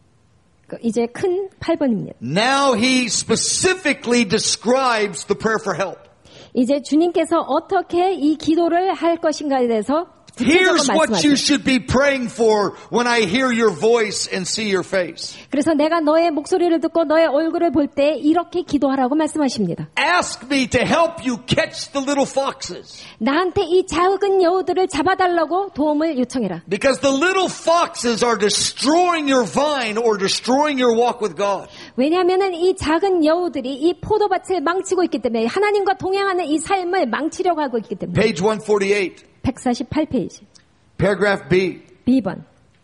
이제 큰 8번입니다. Now he specifically describes the prayer for help. 이제 주님께서 어떻게 이 기도를 할 것인가에 대해서 구체적으로 Here's what you 말씀하세요. should be praying for when I hear your voice and see your face. 그래서 내가 너의 목소리를 듣고 너의 얼굴을 볼 때 이렇게 기도하라고 말씀하십니다. Ask me to help you catch the little foxes. 나한테 이 작은 여우들을 잡아달라고 도움을 요청해라. Because the little foxes are destroying your vine or destroying your walk with God. 왜냐하면은 이 작은 여우들이 이 포도밭을 망치고 있기 때문에 하나님과 동행하는 이 삶을 망치려고 하고 있기 때문에. Page 148. 148페이지. Paragraph B. B번.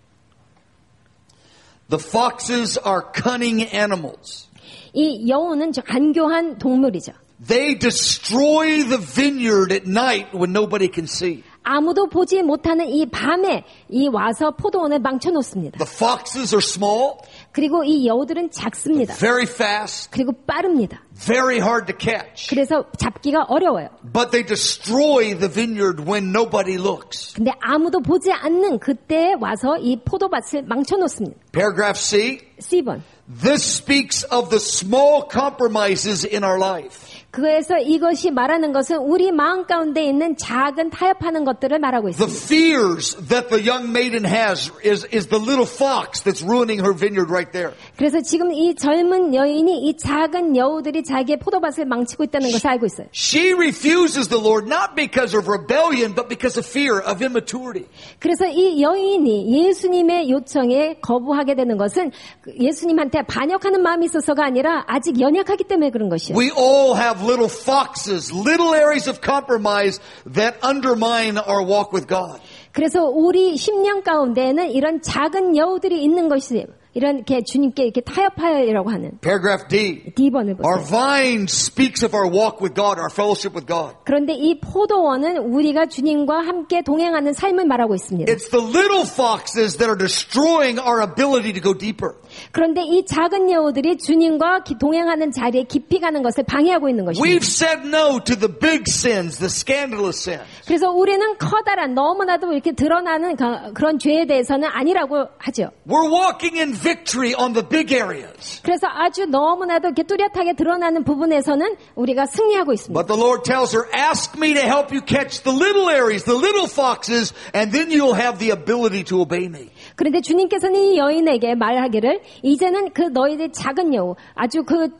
The foxes are cunning animals. 이 여우는 간교한 동물이죠. They destroy the vineyard at night when nobody can see. 아무도 보지 못하는 이 밤에 이 와서 포도원을 망쳐놓습니다. The foxes are small, 그리고 이 여우들은 작습니다. very fast, 그리고 빠릅니다. very hard to catch. 그래서 잡기가 어려워요. But they destroy the vineyard when nobody looks. 근데 아무도 보지 않는 그때 와서 이 포도밭을 망쳐놓습니다. Paragraph C. C번. This speaks of the small compromises in our life. 그래서 이것이 말하는 것은 우리 마음 가운데 있는 작은 타협하는 것들을 말하고 The 있습니다. fears that the young maiden has is the little fox that's ruining her vineyard right there. 그래서 지금 이 젊은 여인이 이 작은 여우들이 자기의 포도밭을 망치고 있다는 것을 알고 있어요. She refuses the Lord not because of rebellion but because of fear of immaturity. 그래서 이 여인이 예수님의 요청에 거부하게 되는 것은 예수님한테 반역하는 마음이 있어서가 아니라 아직 연약하기 때문에 그런 것이에요. We all have little foxes, little areas of compromise that undermine our walk with God. 그래서 우리 심령 가운데에는 이런 작은 여우들이 있는 것이 이렇게 주님께 이렇게 타협하여라고 하는. Paragraph D. D번을 Our 보세요. vine speaks of our walk with God, our fellowship with God. 그런데 이 포도원은 우리가 주님과 함께 동행하는 삶을 말하고 있습니다. It's the little foxes that are destroying our ability to go deeper. 그런데 이 작은 여우들이 주님과 동행하는 자리에 깊이 가는 것을 방해하고 있는 것입니다. We've said no to the big sins, the scandalous sins. 그래서 우리는 커다란 너무나도 이렇게 드러나는 그런 죄에 대해서는 아니라고 하죠. We're walking in victory on the big areas. 그래서 아주 너무나도 이렇게 뚜렷하게 드러나는 부분에서는 우리가 승리하고 있습니다. But the Lord tells her, ask me to help you catch the little areas, the little foxes, and then you'll have the ability to obey me. 그런데 주님께서는 이 여인에게 말하기를 이제는 그 너희들 작은 여우 아주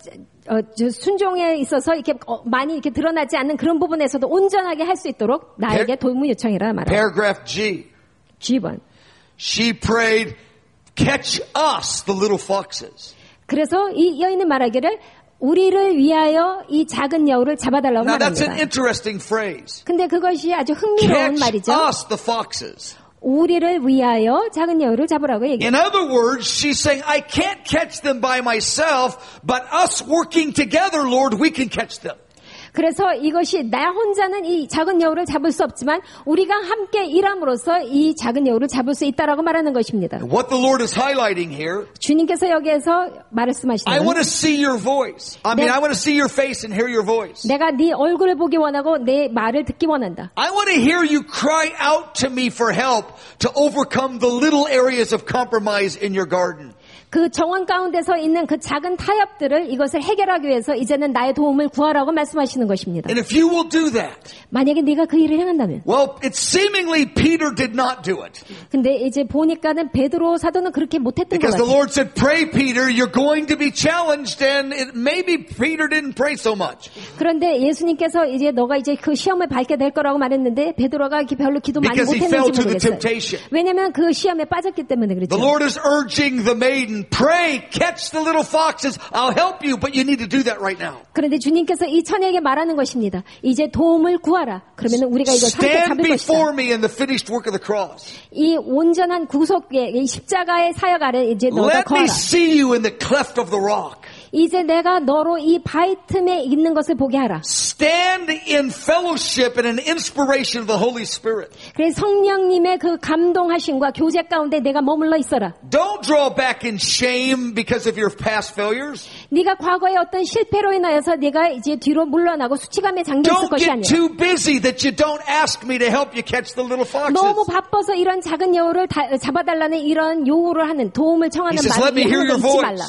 순종에 있어서 이렇게 많이 이렇게 드러나지 않는 그런 부분에서도 온전하게 할 수 있도록 나에게 도움을 요청해라 말합니다. Paragraph G. G번. She prayed, catch us, the little foxes. 그래서 이 여인은 말하기를 우리를 위하여 이 작은 여우를 잡아달라고 Now that's an 말합니다. interesting phrase. 근데 그것이 아주 흥미로운 Catch 말이죠. us, the foxes. 우리를 위하여 작은 여우를 잡으라고 얘기해요. In other words, she's saying, I can't catch them by myself, but us working together, Lord, we can catch them. 그래서 이것이 나 혼자는 이 작은 여우를 잡을 수 없지만 우리가 함께 일함으로써 이 작은 여우를 잡을 수 있다라고 말하는 것입니다. What the Lord is highlighting here, 주님께서 여기에서 I 말씀하시는 want to see your voice. I want to see your face and hear your voice. 내가 네 얼굴을 보기 원하고 내 말을 듣기 원한다. I want to hear you cry out to me for help to overcome the little areas of compromise in your garden. 그 정원 가운데서 있는 그 작은 타협들을 이것을 해결하기 위해서 이제는 나의 도움을 구하라고 말씀하시는 것입니다. And if you will do that, 만약에 네가 그 일을 행한다면. well, it seemingly Peter did not do it. 근데 이제 보니까는 베드로 사도는 그렇게 못했던 것 Because the 같아요. Lord said, pray, Peter, you're going to be challenged, and maybe Peter didn't pray so much. 그런데 예수님께서 이제 너가 이제 그 시험을 밟게 될 거라고 말했는데 베드로가 이렇게 별로 기도 많이 Because he fell to the 못했는지 모르겠어요. temptation. 왜냐하면 그 시험에 빠졌기 때문에 The 그렇죠. Lord is urging the maiden, pray, catch the little foxes. I'll help you, but you need to do that right now. 그런데 주님께서 이 처녀에게 말하는 것입니다. 이제 도움을 구하라. 그러면 우리가 이걸 함께 Stand 잡을 것이다. before me in the finished work of the cross. 이 온전한 구속의 이 십자가의 사역 아래 이제 너가 Let me 거하라. see you in the cleft of the rock. 이제 내가 너로 이 바위 틈에 있는 것을 보게 하라. Stand in fellowship and an inspiration of the Holy Spirit. 그래서 성령님의 그 감동하심과 교제 가운데 내가 머물러 있어라. Don't draw back in shame because of your past failures. 네가 과거의 어떤 실패로 인하여서 네가 이제 뒤로 물러나고 수치감에 잠겨 있을 Don't 것이 get 아니야. too busy that you don't ask me to help you catch the little 너무 foxes. 바빠서 이런 작은 여우를 잡아달라는 이런 요구를 하는 도움을 청하는 He says, "Let me 말을 hear 하는 거 your 잊지 말라. voice."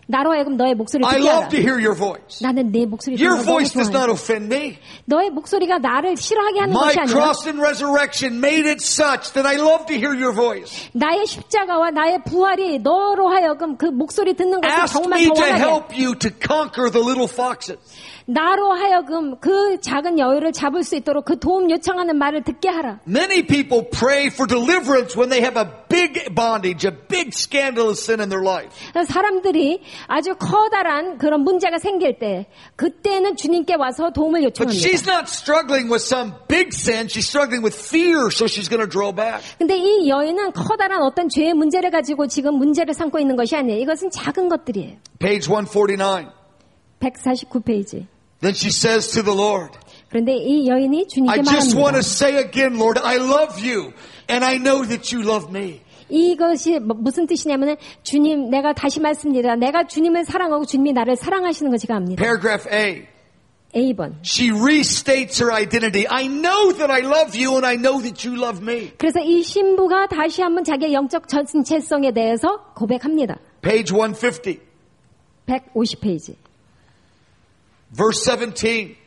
나로 하여금 너의 목소리를 I 듣게 love 하라. to hear your voice. 나는 내 목소리를 Your 듣는 걸 너무 voice does not 좋아해. offend me. 너의 목소리가 나를 싫어하게 하는 My 것이 아니라 cross and resurrection made it such that I love to hear your voice. 나의 십자가와 나의 부활이 너로 하여금 그 목소리 듣는 것을 Ask 정말 me 더 to 원하게 help you to conquer the little foxes. 나로 하여금 그 작은 여우를 잡을 수 있도록 그 도움 요청하는 말을 듣게 하라. Many people pray for deliverance when they have a big bondage, a big scandalous sin in their life. 사람들이 아주 커다란 그런 문제가 생길 때 그때는 주님께 와서 도움을 But 요청합니다. she's not struggling with some big sin. She's struggling with fear, so she's going to draw back. 근데 이 여인은 커다란 어떤 죄의 문제를 가지고 지금 문제를 삼고 있는 것이 아니에요. 이것은 작은 것들이에요. Page 149. 149페이지. Then she says to the Lord, 그런데 이 여인이 주님께 I just want 말합니다. to say again, Lord, I love you, and I know that you love me. 이것이 무슨 뜻이냐면은 주님, 내가 다시 말씀드립니다. 내가 주님을 사랑하고 주님이 나를 사랑하시는 것이가 합니다. Paragraph A. A번. She restates her identity. I know that I love you, and I know that you love me. 그래서 이 신부가 다시 한번 자기의 영적 전체성에 대해서 고백합니다. Page 150. 150페이지. Verse 17.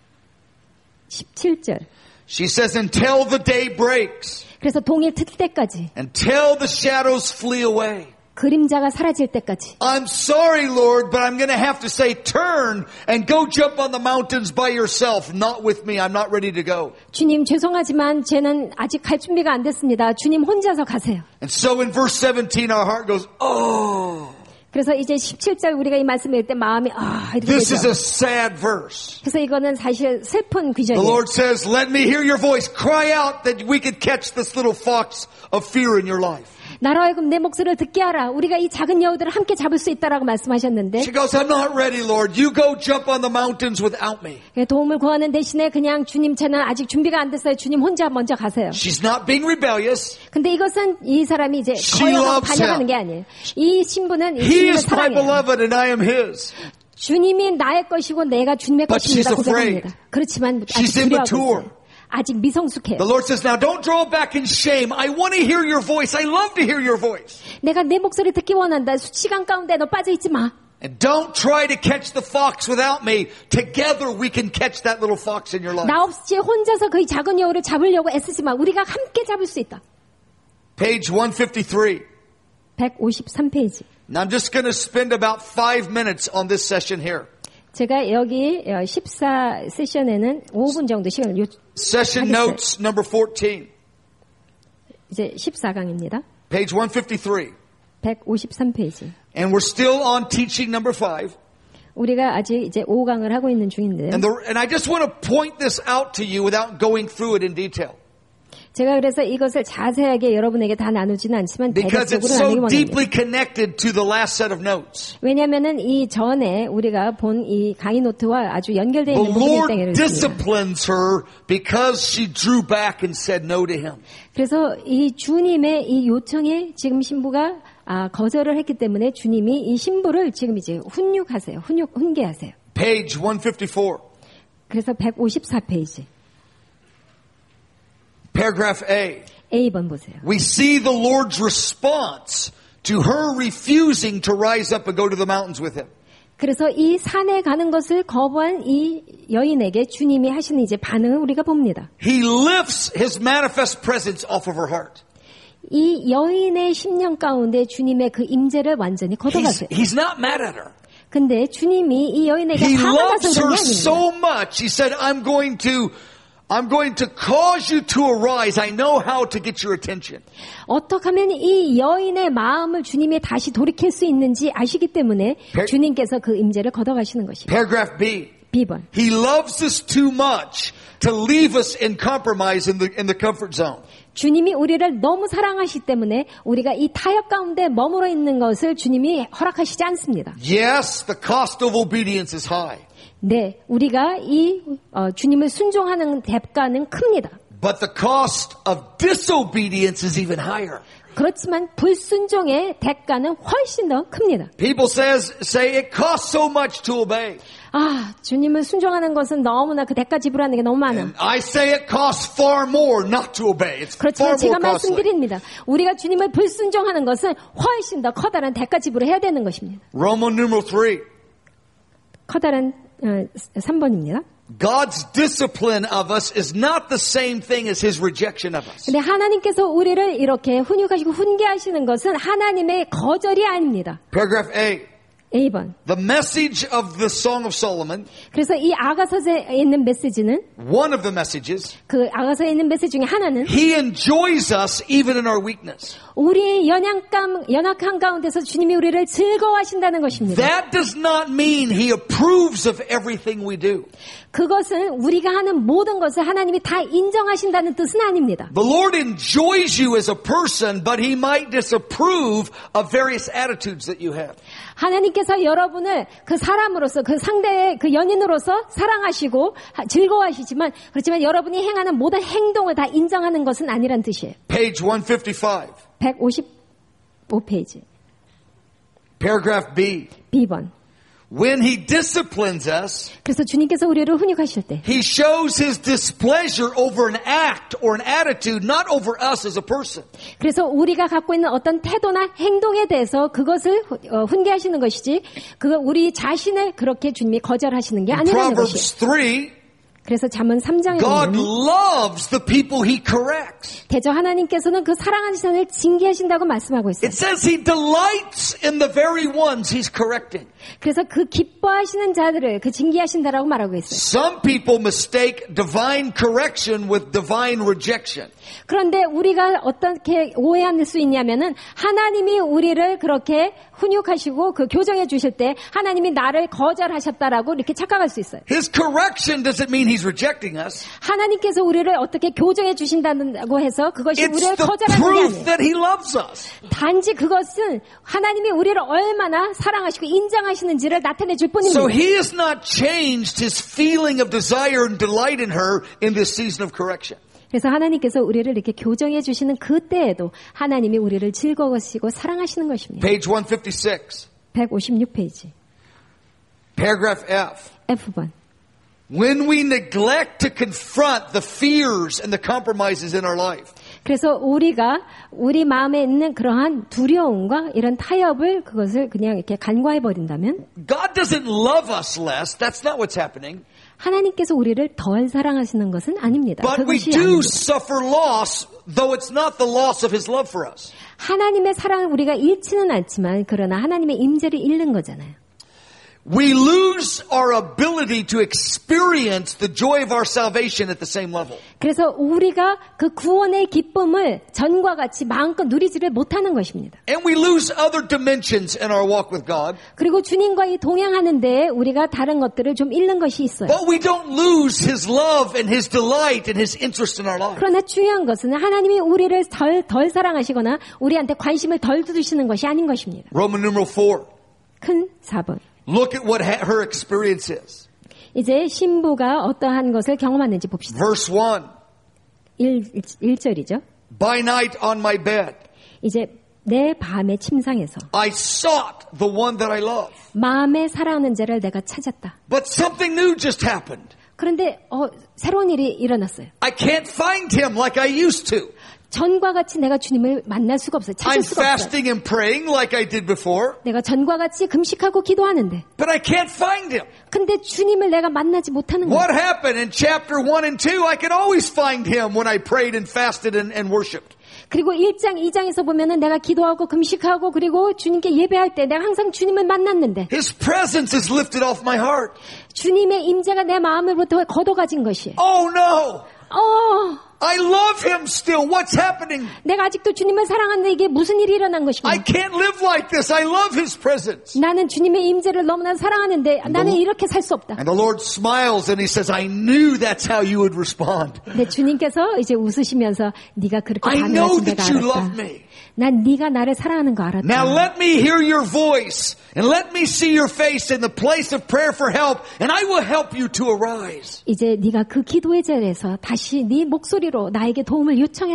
17절. She says, until the day breaks, 그래서 동이 틀 때까지, until the shadows flee away. 그림자가 사라질 때까지. I'm sorry, Lord, but I'm going to have to say, turn and go jump on the mountains by yourself, not with me. I'm not ready to go. 주님 죄송하지만 쟤는 아직 갈 준비가 안 됐습니다. 주님 혼자서 가세요. And so in verse 17, our heart goes, oh. 그래서 이제 17절 우리가 이 말씀을 읽을 때 마음이 이렇게 This is 되죠. a sad verse. 그래서 이거는 사실 슬픈 The 귀절이에요. Lord says, let me hear your voice. Cry out that we could catch this little fox of fear in your life. 나로 하여금 내 목소리를 듣게 하라. 우리가 이 작은 여우들을 함께 잡을 수 있다라고 말씀하셨는데 She goes, I'm not ready, Lord. You go jump on the mountains without me. 도움을 구하는 대신에 그냥 주님 저는 아직 준비가 안 됐어요. 주님 혼자 먼저 가세요. She's not being rebellious. 근데 이것은 이 사람이 이제 She 거여서 loves 반역하는 him. 게 아니에요. 이 신부는 이 He 주님을 is my 사랑해요. beloved and I am his. 주님이 나의 것이고 내가 주님의 But she's 것입니다. afraid. 고백합니다. 그렇지만 아직 She's 두려워하고 immature. 있어요. 아직 미성숙해요. The Lord says, now don't draw back in shame. I want to hear your voice. I love to hear your voice. 내가 내 목소리 듣기 원한다. 시간 가운데 너 빠져있지 마. And don't try to catch the fox without me. Together we can catch that little fox in your life. 나 없이 혼자서 그 작은 여우를 잡으려고 애쓰지 마. 우리가 함께 잡을 수 있다. Page 153. 153페이지. Now I'm just going to spend about 5 minutes on this session here. 제가 여기 14 세션에는 5분 정도 시간을 Session 하겠어요. notes number 14. 이제 14강입니다. Page 153. 153페이지. And we're still on teaching number 5. 우리가 아직 이제 5강을 하고 있는 중인데요. And I just want to point this out to you without going through it in detail. 제가 그래서 이것을 자세하게 여러분에게 다 나누지는 않지만 Because it's 대략적으로 나누기 so deeply 원합니다. connected to the last set of notes. 왜냐하면은 이 전에 우리가 본 이 강의 노트와 아주 연결되어 The 있는 부분이 Lord 있다는 것입니다. disciplines her because she drew back and said no to him. 그래서 이 주님의 이 요청에 지금 신부가 거절을 했기 때문에 주님이 이 신부를 지금 이제 훈계하세요. Page 154. 그래서 154페이지. Paragraph A. A번 보세요. We see the Lord's response to her refusing to rise up and go to the mountains with him. 그래서 이 산에 가는 것을 거부한 이 여인에게 주님이 하시는 이제 반응을 우리가 봅니다. He lifts his manifest presence off of her heart. 이 여인의 심령 가운데 주님의 그 임재를 완전히 걷어가세요. He's not mad at her. 근데 주님이 이 여인에게 He 화가 나서 loves 그런 her 게 아닙니다. so much. He said, I'm going to cause you to arise. I know how to get your attention. 어떻게 하면 이 여인의 마음을 주님이 다시 돌이킬 수 있는지 아시기 때문에 주님께서 그 임재를 걷어가시는 것입니다. Paragraph B. B번. He loves us too much to leave us in compromise in the comfort zone. 주님이 우리를 너무 사랑하시기 때문에 우리가 이 타협 가운데 머물러 있는 것을 주님이 허락하시지 않습니다. Yes, the cost of obedience is high. 네, 우리가 이 주님을 순종하는 대가는 큽니다. But the cost of disobedience is even higher. 그렇지만 불순종의 대가는 훨씬 더 큽니다. People say it costs so much to obey. 아, 주님을 순종하는 것은 너무나 그 대가 지불하는 게 너무 많아. And I say it costs far more not to obey. It's 그렇지만 far 제가 more costly. 말씀드립니다. 우리가 주님을 불순종하는 것은 훨씬 더 커다란 대가 지불을 해야 되는 것입니다. Roman numeral 3. 커다란 3번입니다. God's discipline of us is not the same thing as His rejection of us. 근데 하나님께서 우리를 이렇게 훈육하시고 훈계하시는 것은 하나님의 거절이 아닙니다. Paragraph A. A번. The message of the Song of Solomon. 그래서 이 아가서에 있는 메시지는 One of the messages. 그 아가서에 있는 메시지 중에 하나는 He enjoys us even in our weakness. 우리의 연약한 가운데서 주님이 우리를 즐거워하신다는 것입니다. That does not mean He approves of everything we do. 그것은 우리가 하는 모든 것을 하나님이 다 인정하신다는 뜻은 아닙니다. The Lord enjoys you as a person, but He might disapprove of various attitudes that you have. 하나님께서 여러분을 그 사람으로서 그 상대의 그 연인으로서 사랑하시고 즐거워하시지만 그렇지만 여러분이 행하는 모든 행동을 다 인정하는 것은 아니란 뜻이에요. Page 155. 155페이지. Paragraph B. B번. When He disciplines us, 그래서 주님께서 우리를 훈육하실 때 He shows His displeasure over an act or an attitude, not over us as a person. 그래서 우리가 갖고 있는 어떤 태도나 행동에 대해서 그것을 훈계하시는 것이지 그거 우리 자신을 그렇게 주님이 거절하시는 게 아니라는 Proverbs 것이에요. 3, 그래서 잠언 3장에 God 보면 loves the people He corrects. 대저 하나님께서는 그 사랑하는 자를 징계하신다고 말씀하고 있어요. It says He delights in the very ones He's correcting. 그래서 그 기뻐하시는 자들을 그 징계하신다라고 말하고 있어요. Some people mistake divine correction with divine rejection. 그런데 우리가 어떻게 오해할 수 있냐면은 하나님이 우리를 그렇게 훈육하시고 그 교정해 주실 때 하나님이 나를 거절하셨다라고 이렇게 착각할 수 있어요. His correction doesn't mean He's rejecting us. 하나님께서 우리를 어떻게 교정해 주신다고 해서 그것이 It's 우리를 the 거절하는 게 proof 아니에요. that He loves us. 단지 그것은 하나님이 우리를 얼마나 사랑하시고 인정하시는지를 나타내 줄 뿐입니다. So He has not changed His feeling of desire and delight in her in this season of correction. 그래서 하나님께서 우리를 이렇게 교정해 주시는 그때에도 하나님이 우리를 즐거워하시고 사랑하시는 것입니다. Page 156. 156페이지. Paragraph F. F번. When we neglect to confront the fears and the compromises in our life. 그래서 우리가 우리 마음에 있는 그러한 두려움과 이런 타협을 그것을 그냥 이렇게 간과해 버린다면 God doesn't love us less. That's not what's happening. 하나님께서 우리를 덜 사랑하시는 것은 아닙니다. But we 그것이 do 아닙니다. suffer loss, though it's not the loss of His love for us. 하나님의 사랑을 우리가 잃지는 않지만 그러나 하나님의 임재를 잃는 거잖아요. We lose our ability to experience the joy of our salvation at the same level. 그래서 우리가 그 구원의 기쁨을 전과 같이 마음껏 누리지를 못하는 것입니다. And we lose other dimensions in our walk with God. 그리고 주님과 이 동행하는 데에 우리가 다른 것들을 좀 잃는 것이 있어요. But we don't lose His love and His delight and His interest in our life. 그러나 중요한 것은 하나님이 우리를 덜 사랑하시거나 우리한테 관심을 덜 두시는 것이 아닌 것입니다. Roman numeral 4. 큰 4번. Look at what her experience is. 이제 신부가 어떠한 것을 경험하는지 봅시다. Verse 1. 1절이죠. By night on my bed, 이제 내 밤의 침상에서 I sought the one that I love. 마음에 사랑하는 자를 내가 찾았다. But something new just happened. 그런데 새로운 일이 일어났어요. I can't find Him like I used to. 전과 같이 내가 주님을 만날 수가 없어요. 찾을 I'm 수가 없어요. fasting and praying like I did before, 내가 전과 같이 금식하고 기도하는데 but I can't find Him. 근데 주님을 내가 만나지 못하는 거예요. What happened in chapter 1 and 2? I could always find Him when I prayed and fasted and worshiped. 그리고 1장, 2장에서 보면은 내가 기도하고 금식하고 그리고 주님께 예배할 때 내가 항상 주님을 만났는데 His presence is lifted off my heart. 주님의 임재가 내 마음으로부터 걷어가진 것이에요. Oh no! I love Him still. What's happening? 내가 아직도 주님을 사랑하는데 이게 무슨 일이 일어난 I 것인가? can't live like this. I love His presence. 나는 주님의 임재를 너무나 사랑하는데 나는 이렇게 살 수 없다. And the Lord smiles and He says, I knew that's how you would respond. 근데 주님께서 이제 웃으시면서 네가 그렇게 I know 반응하신 내가 that you 알았다. love me. 난 네가 나를 사랑하는 거 알았다. Now let me hear your voice and let me see your face in the place of prayer for help and I will help you to arise. 이제 네가 그 기도의 자리에서 다시 네 목소리로 나에게 도움을 요청해라.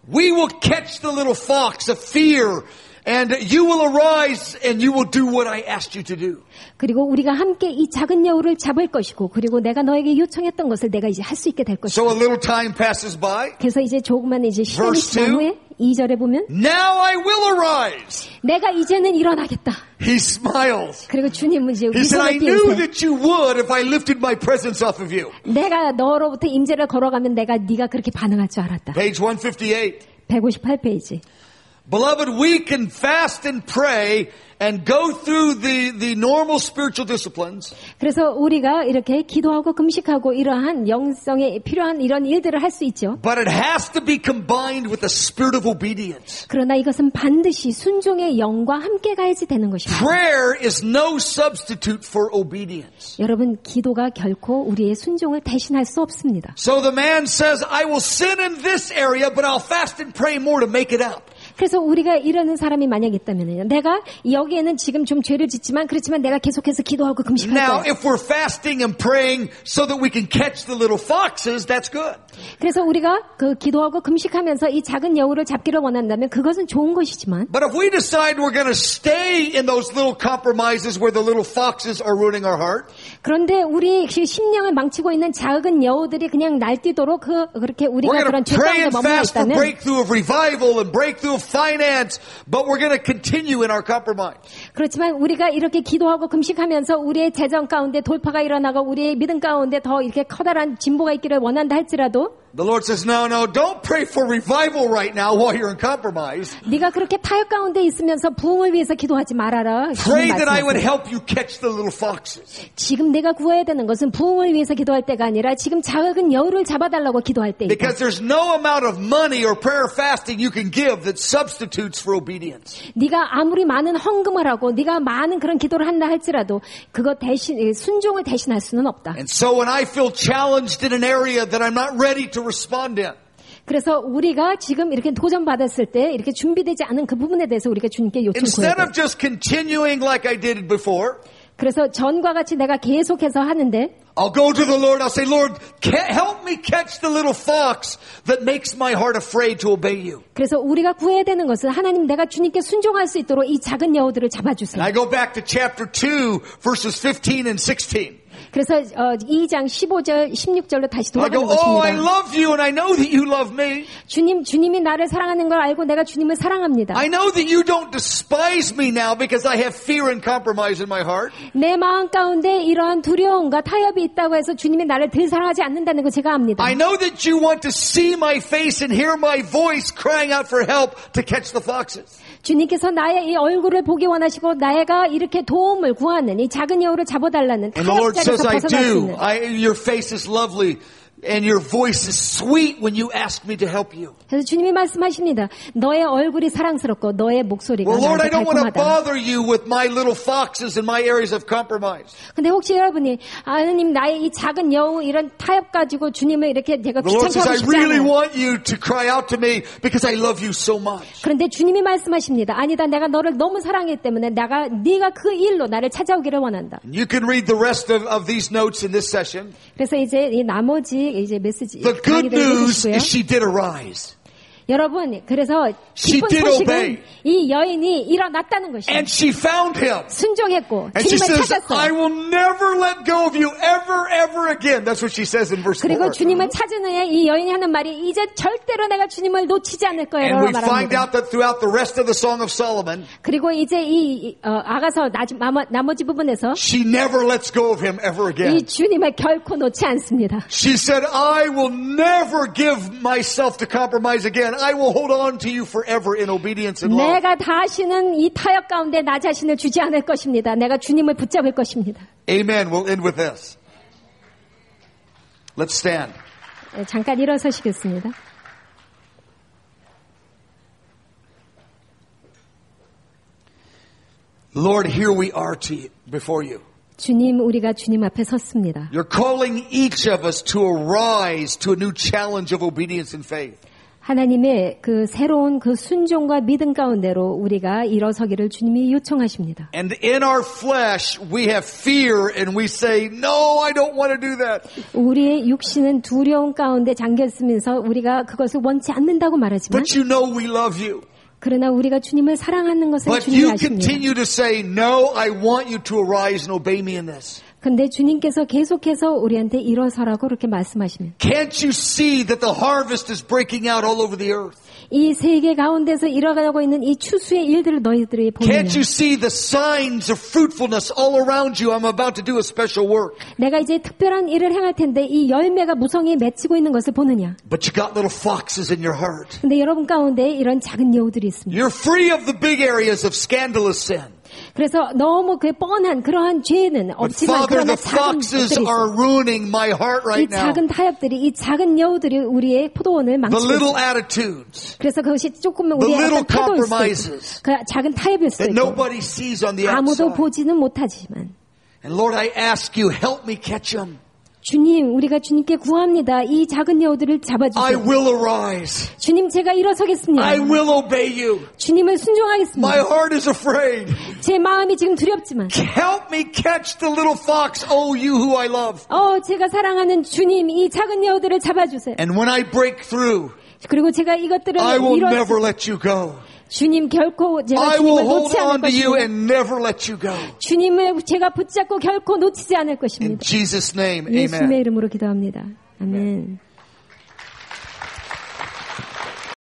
We will catch the little fox of fear. And you will arise and you will do what I asked you to do. 그리고 우리가 함께 이 작은 여우를 잡을 것이고 그리고 내가 너에게 요청했던 것을 내가 이제 할 수 있게 될 것이다. So a little time passes by. 그래서 이제 조그만 이제 시간이 지난 후에 2절에 보면 Now I will arise. 내가 이제는 일어나겠다. He smiles. 그리고 주님은 이제 He said, I 미소를 knew 띄우세요. that you would if I lifted my presence off of you. 내가 너로부터 임재를 걸어가면 네가 그렇게 반응할 줄 알았다. Page 158. 158페이지. Beloved, we can fast and pray and go through the normal spiritual disciplines. 그래서 우리가 이렇게 기도하고 금식하고 이러한 영성에 필요한 이런 일들을 할 수 있죠. But it has to be combined with the spirit of obedience. 그러나 이것은 반드시 순종의 영과 함께 가야지 되는 것입니다. Prayer is no substitute for obedience. 여러분, 기도가 결코 우리의 순종을 대신할 수 없습니다. So the man says, I will sin in this area, but I'll fast and pray more to make it up. 그래서 우리가 이러는 사람이 만약 있다면요. 내가 여기에는 지금 좀 죄를 짓지만 그렇지만 내가 계속해서 기도하고 금식할 거야. Now, if we're fasting and praying so that we can catch the little foxes, that's good. 그래서 우리가 그 기도하고 금식하면서 이 작은 여우를 잡기를 원한다면 그것은 좋은 것이지만 But if we decide we're going to stay in those little compromises where the little foxes are ruining our heart, 그런데 우리 심령을 망치고 있는 작은 여우들이 그냥 날뛰도록 그렇게 we're 우리가 going 그런 to 죄 pray 가운데 and 머물러 fast for 있다면 breakthrough of revival and breakthrough of finance, but we're going to continue in our compromise. 그렇지만 우리가 이렇게 기도하고 금식하면서 우리의 재정 가운데 돌파가 일어나고 우리의 믿음 가운데 더 이렇게 커다란 진보가 있기를 원한다 할지라도 The Lord says, no, don't pray for revival right now while you're in compromise. 네가 그렇게 타협 가운데 있으면서 부흥을 위해서 기도하지 말아라. Pray that I would help you catch the little foxes. 지금 내가 구해야 되는 것은 부흥을 위해서 기도할 때가 아니라 지금 작은 여우를 잡아달라고 기도할 때이다. Because there's no amount of money or prayer fasting you can give that substitutes for obedience. 네가 아무리 많은 헌금을 하고 네가 많은 그런 기도를 한다 할지라도 그거 대신 순종을 대신할 수는 없다. And so when I feel challenged in an area that I'm not ready to respond in, 그래서 우리가 지금 이렇게 도전받았을 때 이렇게 준비되지 않은 그 부분에 대해서 우리가 주님께 요청 instead 구해야 of 돼. just continuing like I did before, 그래서 전과 같이 내가 계속해서 하는데 I'll go to the Lord, I'll say, Lord, help me catch the little fox that makes my heart afraid to obey you. 그래서 우리가 구해야 되는 것은 하나님 내가 주님께 순종할 수 있도록 이 작은 여우들을 잡아주세요. And I go back to chapter 2, verses 15 and 16. 그래서 2장 15절, 16절로 다시 I 돌아가는 go, oh, I 것입니다. love you and I know that you love me. 주님이 나를 사랑하는 걸 알고 내가 주님을 사랑합니다. I know that you don't despise me now because I have fear and compromise in my heart. 내 마음 가운데 이러한 두려움과 타협이 있다고 해서 주님이 나를 덜 사랑하지 않는다는 거 제가 압니다. I know that you want to see my face and hear my voice crying out for help to catch the foxes. 주님께서 나의 이 얼굴을 보기 원하시고 나가 이렇게 도움을 구하는 이 작은 여우를 잡아달라는 And the Lord says, 타협자리에서 I 벗어날 수 do. 있는. Your face is lovely and your voice is sweet when you ask me to help you. 그래서 주님이 말씀하십니다. 너의 얼굴이 사랑스럽고 너의 목소리가 Well, Lord, I 나한테 don't want to 달콤하다. bother you with my little foxes and my areas of compromise. 근데 혹시 여러분이 하나님 나의 이 작은 여우 이런 타협 가지고 주님을 이렇게 제가 The Lord 귀찮게 says, 하고 I 싶지 really 않아요. want you to cry out to me because I love you so much. 그런데 주님이 말씀하십니다. 아니다. 내가 너를 너무 사랑했기 때문에 네가 그 일로 나를 찾아오기를 원한다. You can read the rest of these notes in this session. 그래서 이제 이 나머지 이제 메시지 The good 강의를 news 해주시고요. is she did arise. 여러분, 그래서 She 기쁜 did 소식은 obey. 이 여인이 일어났다는 것이에요. And she found him. 순종했고 And she 주님을 says, I 찾았어요. will never let go of you ever again. That's what she says in verse 4. 그리고 주님을 찾은 후에 이 여인이 하는 말이 이제 절대로 내가 주님을 놓치지 않을 거예요. And we find 말합니다. out that throughout the rest of the Song of Solomon, 그리고 이제 이 아가서 나머지 부분에서 she never lets go of him ever again. 이 주님을 결코 놓지 않습니다. She said, I will never give myself to compromise again. I will hold on to you forever in obedience and love. 내가 다시는 이 타협 가운데 나 자신을 주지 않을 것입니다. 내가 주님을 붙잡을 것입니다. Amen. We'll end with this. Let's stand. 잠깐 일어서시겠습니다. Lord, here we are before you. 주님, 우리가 주님 앞에 섰습니다. You're calling each of us to arise to a new challenge of obedience and faith. 하나님의 그 새로운 그 순종과 믿음 가운데로 우리가 일어서기를 주님이 요청하십니다. And in our flesh we have fear and we say, no, I don't want to do that. 우리의 육신은 두려움 가운데 잠겨 있으면서 우리가 그것을 원치 않는다고 말하지만 But you know we love you. 그러나 우리가 주님을 사랑하는 것을 But 주님이 you 아십니다. continue to say, no, I want you to arise and obey me in this. 근데 주님께서 계속해서 우리한테 일어서라고 그렇게 말씀하시면 Can't you see that the harvest is breaking out all over the earth? 이 세계 가운데서 일어나고 있는 이 추수의 일들을 너희들이 보느냐? Can't you see the signs of fruitfulness all around you? I'm about to do a special work. 내가 이제 특별한 일을 행할 텐데 이 열매가 무성히 맺히고 있는 것을 보느냐? But you got little foxes in your heart. 근데 여러분 가운데 이런 작은 여우들이 있습니다. You're free of the big areas of scandalous sin. 그래서 너무 그 뻔한 그러한 죄는 But 없지만 Father, 그러나 the 작은 foxes 것들이 are 있어요. ruining my heart 이 right now. 작은 타협들이 이 작은 여우들이 우리의 포도원을 The 망치고 little 있어요. attitudes 그래서 그것이 조금은 The 우리의 little 어떤 태도일 수도 compromises 있고 그 작은 타협일 수도 that 있고 nobody sees on the 아무도 outside. 보지는 못하지만 And Lord, I ask you, help me catch them. 주님, 우리가 주님께 구합니다. 이 작은 여우들을 I 잡아주세요. will arise. 주님, 제가 일어서겠습니다. I will obey you. 주님을 My 순종하겠습니다. heart is afraid. 제 마음이 지금 두렵지만 Help me catch the little fox, oh, you who I love. 제가 사랑하는 주님, 이 작은 여우들을 잡아주세요. And when I break through, 그리고 제가 이것들을 I will 이뤄 never let you go. 주님 결코 제가 I will 주님을 hold 놓지 않을 on to you 것입니다. and never let you go. 주님을 제가 붙잡고 결코 놓치지 않을 In 것입니다. Jesus' name, 예수님의 amen. 이름으로 기도합니다. 아멘.